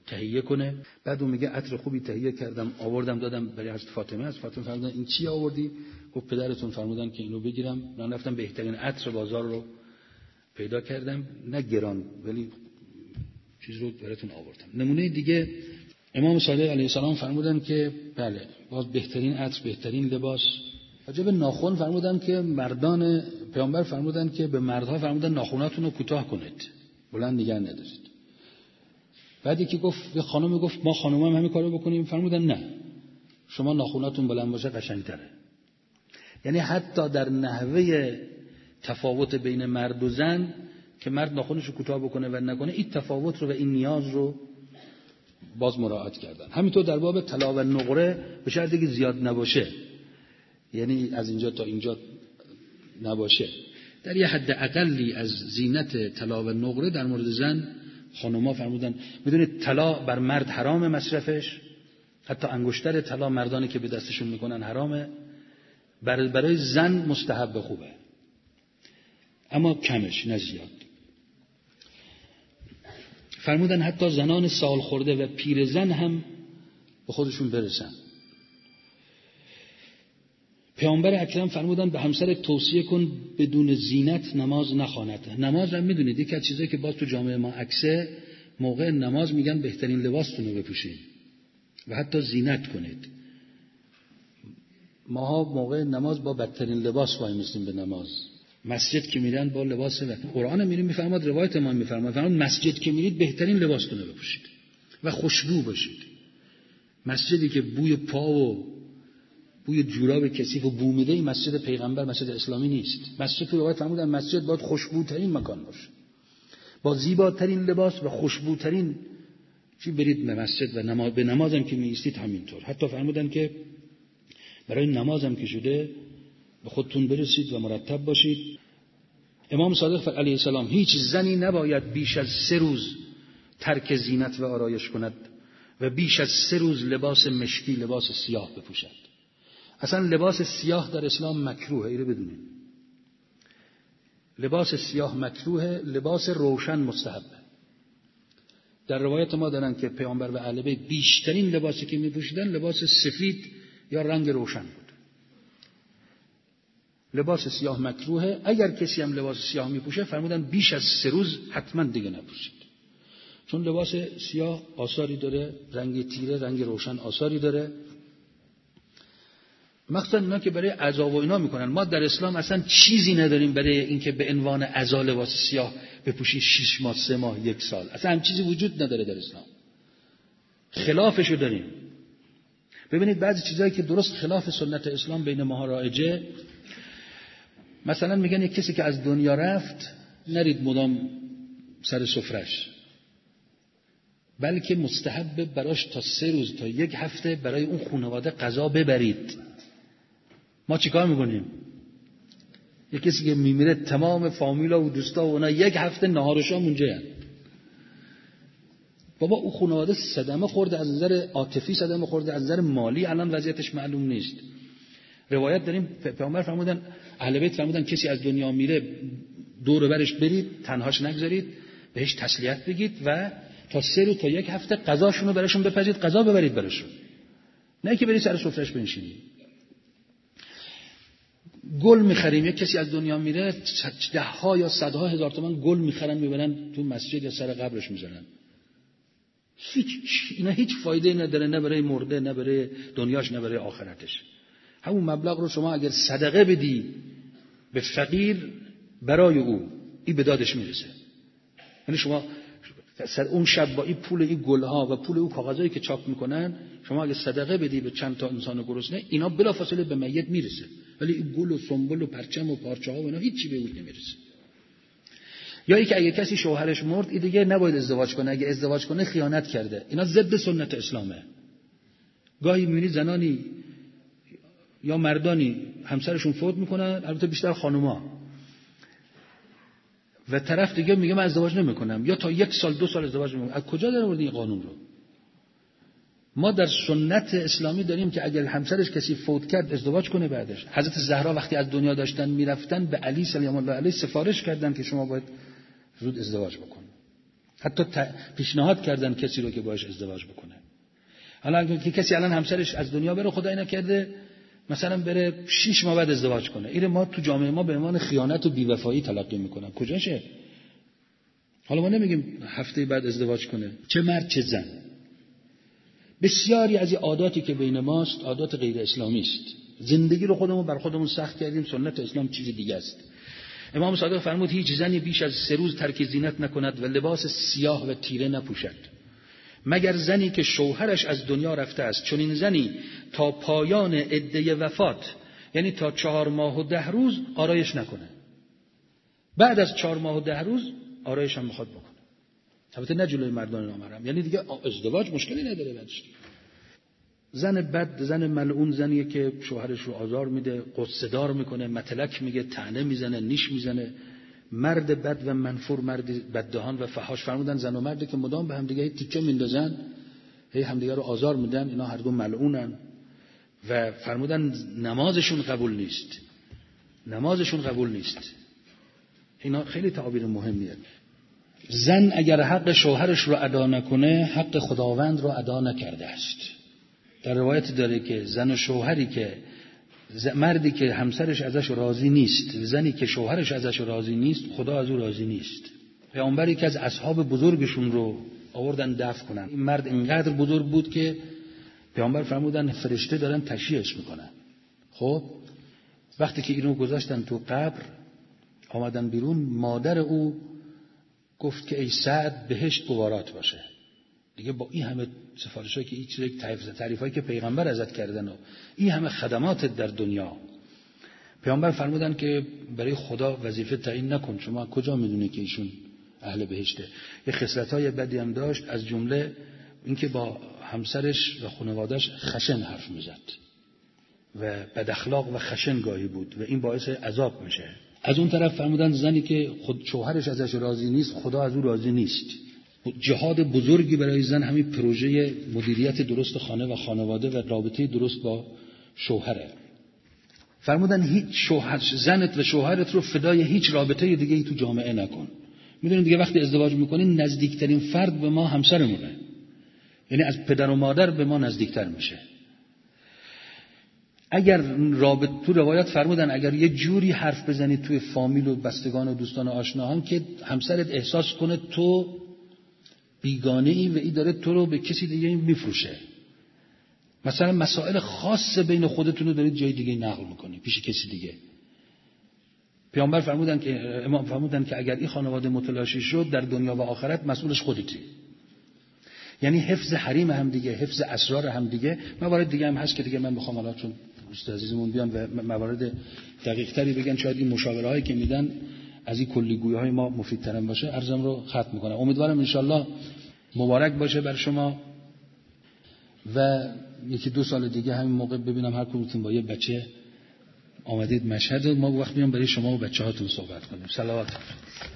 A: تهیه کنه. بعد اون میگه عطر خوبی تهیه کردم آوردم دادم برای حضرت فاطمه. از فاطمه فرمودن این چی آوردی؟ گفت پدرتون فرمودن که اینو بگیرم. من رفتم بهترین عطر بازار رو پیدا کردم، نه گران ولی چیز رو براتون آوردم. نمونه دیگه امام صادق علیه السلام فرمودن که بله باز بهترین عطر بهترین لباس. راجع به ناخن فرمودن که مردان پیامبر فرمودن که به مردها فرمودن ناخناتون رو کوتاه کنید، بلند نگه ندارید. بعدی که گفت خانم گفت ما خانم هم همین کارو بکنیم، فرمودن نه شما ناخناتون بلند باشه قشنگتره. یعنی حتی در نحوه تفاوت بین مرد و زن که مرد ناخنش رو کوتاه بکنه و نکنه، این تفاوت رو و این نیاز رو باز مراعات کردن. همینطور در باب طلا و نقره به شرطی که زیاد نباشه، یعنی از اینجا تا اینجا نباشه، در یه حد اقلی از زینت طلا و نقره در مورد زن خانوما فرمودن. میدونید طلا بر مرد حرام مصرفش، حتی انگشتر طلا مردانی که به دستشون میکنن حرامه، برای زن مستحب خوبه اما کمش نه زیاد. فرمودن حتی زنان سال خورده و پیرزن هم به خودشون برسن. پیامبر اکرم فرمودن به همسر توصیه کن بدون زینت نماز نخواند. نماز هم میدونید یکی از چیزایی که باز تو جامعه ما عکسه، موقع نماز میگن بهترین لباستون رو بپوشید و حتی زینت کنید. ماها موقع نماز با بدترین لباس وای میستیم به نماز. مسجد که میرن با لباس و قرآن میریم میفرماد، روایت ما میفرماد فرمود مسجد که میرید بهترین لباستون رو بپوشید و خوشبو باشید. مسجدی که بوی پا و بوی جوراب کثیف و بو میده، این مسجد پیغمبر مسجد اسلامی نیست. مسجد تو روایت فرمودن مسجد باید خوشبوترین مکان باشه، با زیباترین لباس و خوشبوترین چی برید به مسجد و نماز به نمازم که میایستید همینطور. حتی فرمودن که برای نمازم که شده به خودتون برسید و مرتب باشید. امام صادق علیه السلام هیچ زنی نباید بیش از سه روز ترک زینت و آرایش کند و بیش از سه روز لباس مشکی لباس سیاه بپوشد. اصلا لباس سیاه در اسلام مکروهه، اینو بدونید. لباس سیاه مکروهه، لباس روشن مستحبه. در روایت ما دارن که پیامبر و اهل بیت بیشترین لباسی که میپوشیدن لباس سفید یا رنگ روشن بود. لباس سیاه مکروهه. اگر کسی هم لباس سیاه میپوشه فرمودن بیش از سه روز حتما دیگه نپوشید، چون لباس سیاه آثاری داره، رنگ تیره رنگ روشن آثاری داره. مخصوصا اینا که برای عزا و اینا میکنن. ما در اسلام اصلا چیزی نداریم برای اینکه به عنوان عزا لباس سیاه بپوشی شش ماه سه ماه یک سال، اصلا هم چیزی وجود نداره در اسلام. خلافشو داریم. ببینید بعضی چیزایی که درست خلاف سنت اسلام بین ما رایجه، مثلا میگن یک کسی که از دنیا رفت نرید مدام سر سفرش، بلکه مستحب براش تا سه روز تا یک هفته برای اون خانواده غذا ببرید. ما چیکار میکنیم؟ یک کسی که میمیره تمام فامیلا و دوستا و اونا یک هفته نهار و شام اونجا هستن. بابا اون خانواده صدمه خورده، از نظر عاطفی صدمه خورده، از نظر مالی الان وضعیتش معلوم نیست. روایت داریم پیامبر فرمودن، اهل بیت فرمودن کسی از دنیا میره دور و برش برید، تنهاش نگذارید، بهش تسلیت بگید و تا سه روز تا یک هفته غذاشونو براشون بپزید، غذا ببرید براشون، نه که برید سر سفرهش بنشینید. گل میخریم، یک کسی از دنیا میره ده ها یا صدها هزار تومان گل میخرن میبرن تو مسجد یا سر قبرش میذارن. هیچ اینا هیچ فایده نداره، نه برای مرده نه برای دنیاش نه برای آخرتش. همون مبلغ رو شما اگر صدقه بدی به فقیر برای او، این به دادش میرسه. یعنی شما اون شب با این پول این گلها و پول اون کاغذایی که چاپ میکنن، شما اگر صدقه بدی به چند تا انسان گرسنه، اینا بلافاصله به میت میرسه. ولی این گل و سنبل و پرچم و پارچه ها و اینا هیچی به اون نمیرسه. یا اینکه اگه کسی شوهرش مرد، این دیگه نباید ازدواج کنه، اگه ازدواج کنه خیانت کرده. اینا ضد سنت اسلامه. گاهی میبینید زنانی یا مردانی همسرشون فوت میکنن، البته بیشتر خانوما، و طرف دیگه میگه من ازدواج نمیکنم، یا تا یک سال دو سال ازدواج نمیکنم. از کجا در آوردی این قانون رو؟ ما در سنت اسلامی داریم که اگر همسرش کسی فوت کرد ازدواج کنه بعدش. حضرت زهرا وقتی از دنیا داشتن میرفتن به علی سلام الله علیه سفارش کردن که شما باید زود ازدواج بکن. حتی پیشنهاد کردن کسی رو که باهاش ازدواج بکنه. حالا اگه کسی الان همسرش از دنیا بره، خدای نکرده مثلا بره شش ماه بعد ازدواج کنه، این ما تو جامعه ما به عنوان خیانت و بی‌وفایی تلقی میکنن. کجاشه؟ حالا ما نمیگیم هفته بعد ازدواج کنه، چه مرد چه زن. بسیاری از این عاداتی که بین ماست عادات غیر اسلامی است. زندگی رو خودمون بر خودمون سخت کردیم. سنت اسلام چیز دیگه است. امام صادق فرمود هیچ زنی بیش از سه روز ترک زینت نکند و لباس سیاه و تیره نپوشد، مگر زنی که شوهرش از دنیا رفته است. چون این زنی تا پایان عده وفات، یعنی تا چهار ماه و ده روز آرایش نکنه، بعد از چهار ماه و ده روز آرایش هم میخواد بکنه. البته نه جلوی مردان نامحرم، یعنی دیگه ازدواج مشکلی نداره. بعدش زن بد، زن ملعون، زنیه که شوهرش رو آزار میده، قصه دار میکنه، متلک میگه، طعنه میزنه، نیش میزنه. مرد بد و منفور، مرد بددهان و فحاش. فرمودن زن و مردی که مدام به هم دیگه تیکه میندازن، هی همدیگه رو آزار میدن، اینا هر دو ملعونن. و فرمودن نمازشون قبول نیست، نمازشون قبول نیست. اینا خیلی تعابیر مهمیه. زن اگر حق شوهرش رو ادا نکنه، حق خداوند رو ادا نکرده است. در روایت داره که زن و شوهری که مردی که همسرش ازش راضی نیست، زنی که شوهرش ازش راضی نیست، خدا از او راضی نیست. پیامبری که از اصحاب بزرگشون رو آوردن دفن کنن، این مرد اینقدر بزرگ بود که پیامبر فرمودن فرشته دارن تشییعش میکنن. خب وقتی که اینو گذاشتن تو قبر، آمدن بیرون، مادر او گفت که ای سعد بهشت گوارات باشه. دیگه با این همه سفارشایی که هیچ یک تعریفایی که پیغمبر ازت کردن و این همه خدمات در دنیا، پیامبر فرمودن که برای خدا وظیفه تعیین نکن، شما کجا میدونی که ایشون اهل بهشته. یه خصلت‌های بدی هم داشت، از جمله اینکه با همسرش و خانواده‌اش خشن حرف میزد و بد اخلاق و خشن گاهی بود و این باعث عذاب میشه. از اون طرف فرمودن زنی که خود شوهرش ازش راضی نیست، خدا از او راضی نیست. جهاد بزرگی برای زن همین پروژه مدیریت درست خانه و خانواده و رابطه درست با شوهره. فرمودن هیچ شوهر زنت و شوهرت رو فدای هیچ رابطه دیگه ای تو جامعه نکن. میدونید دیگه وقتی ازدواج میکنین نزدیکترین فرد به ما همسرمونه، یعنی از پدر و مادر به ما نزدیکتر میشه. اگر رابط تو روایات فرمودن اگر یه جوری حرف بزنی توی فامیل و بستگان و دوستان و آشناهان که همسرت احساس کنه تو بیگانه ای و ای داره تو رو به کسی دیگه میفروشه، مثلا مسائل خاص بین خودتون رو دارید جای دیگه نقل میکنی پیش کسی دیگه، پیامبر فرمودن که امام فرمودن که اگر این خانواده متلاشی شد در دنیا و آخرت مسئولش خودتی. یعنی حفظ حریم هم دیگه، حفظ اسرار هم دیگه. موارد دیگه هم هست که دیگه من بخوام الان چون دوست عزیزمون بیان و موارد دقیق تری بگن، شاید این مشاوره هایی که میدن از این کلیگویی های ما مفیدتر باشه، عرضم رو ختم میکنم. امیدوارم انشالله مبارک باشه بر شما و یکی دو سال دیگه همین موقع ببینم هر کدومتون با یه بچه آمدید مشهد، ما وقت میام برای شما و بچه‌هاتون صحبت کنیم. صلوات.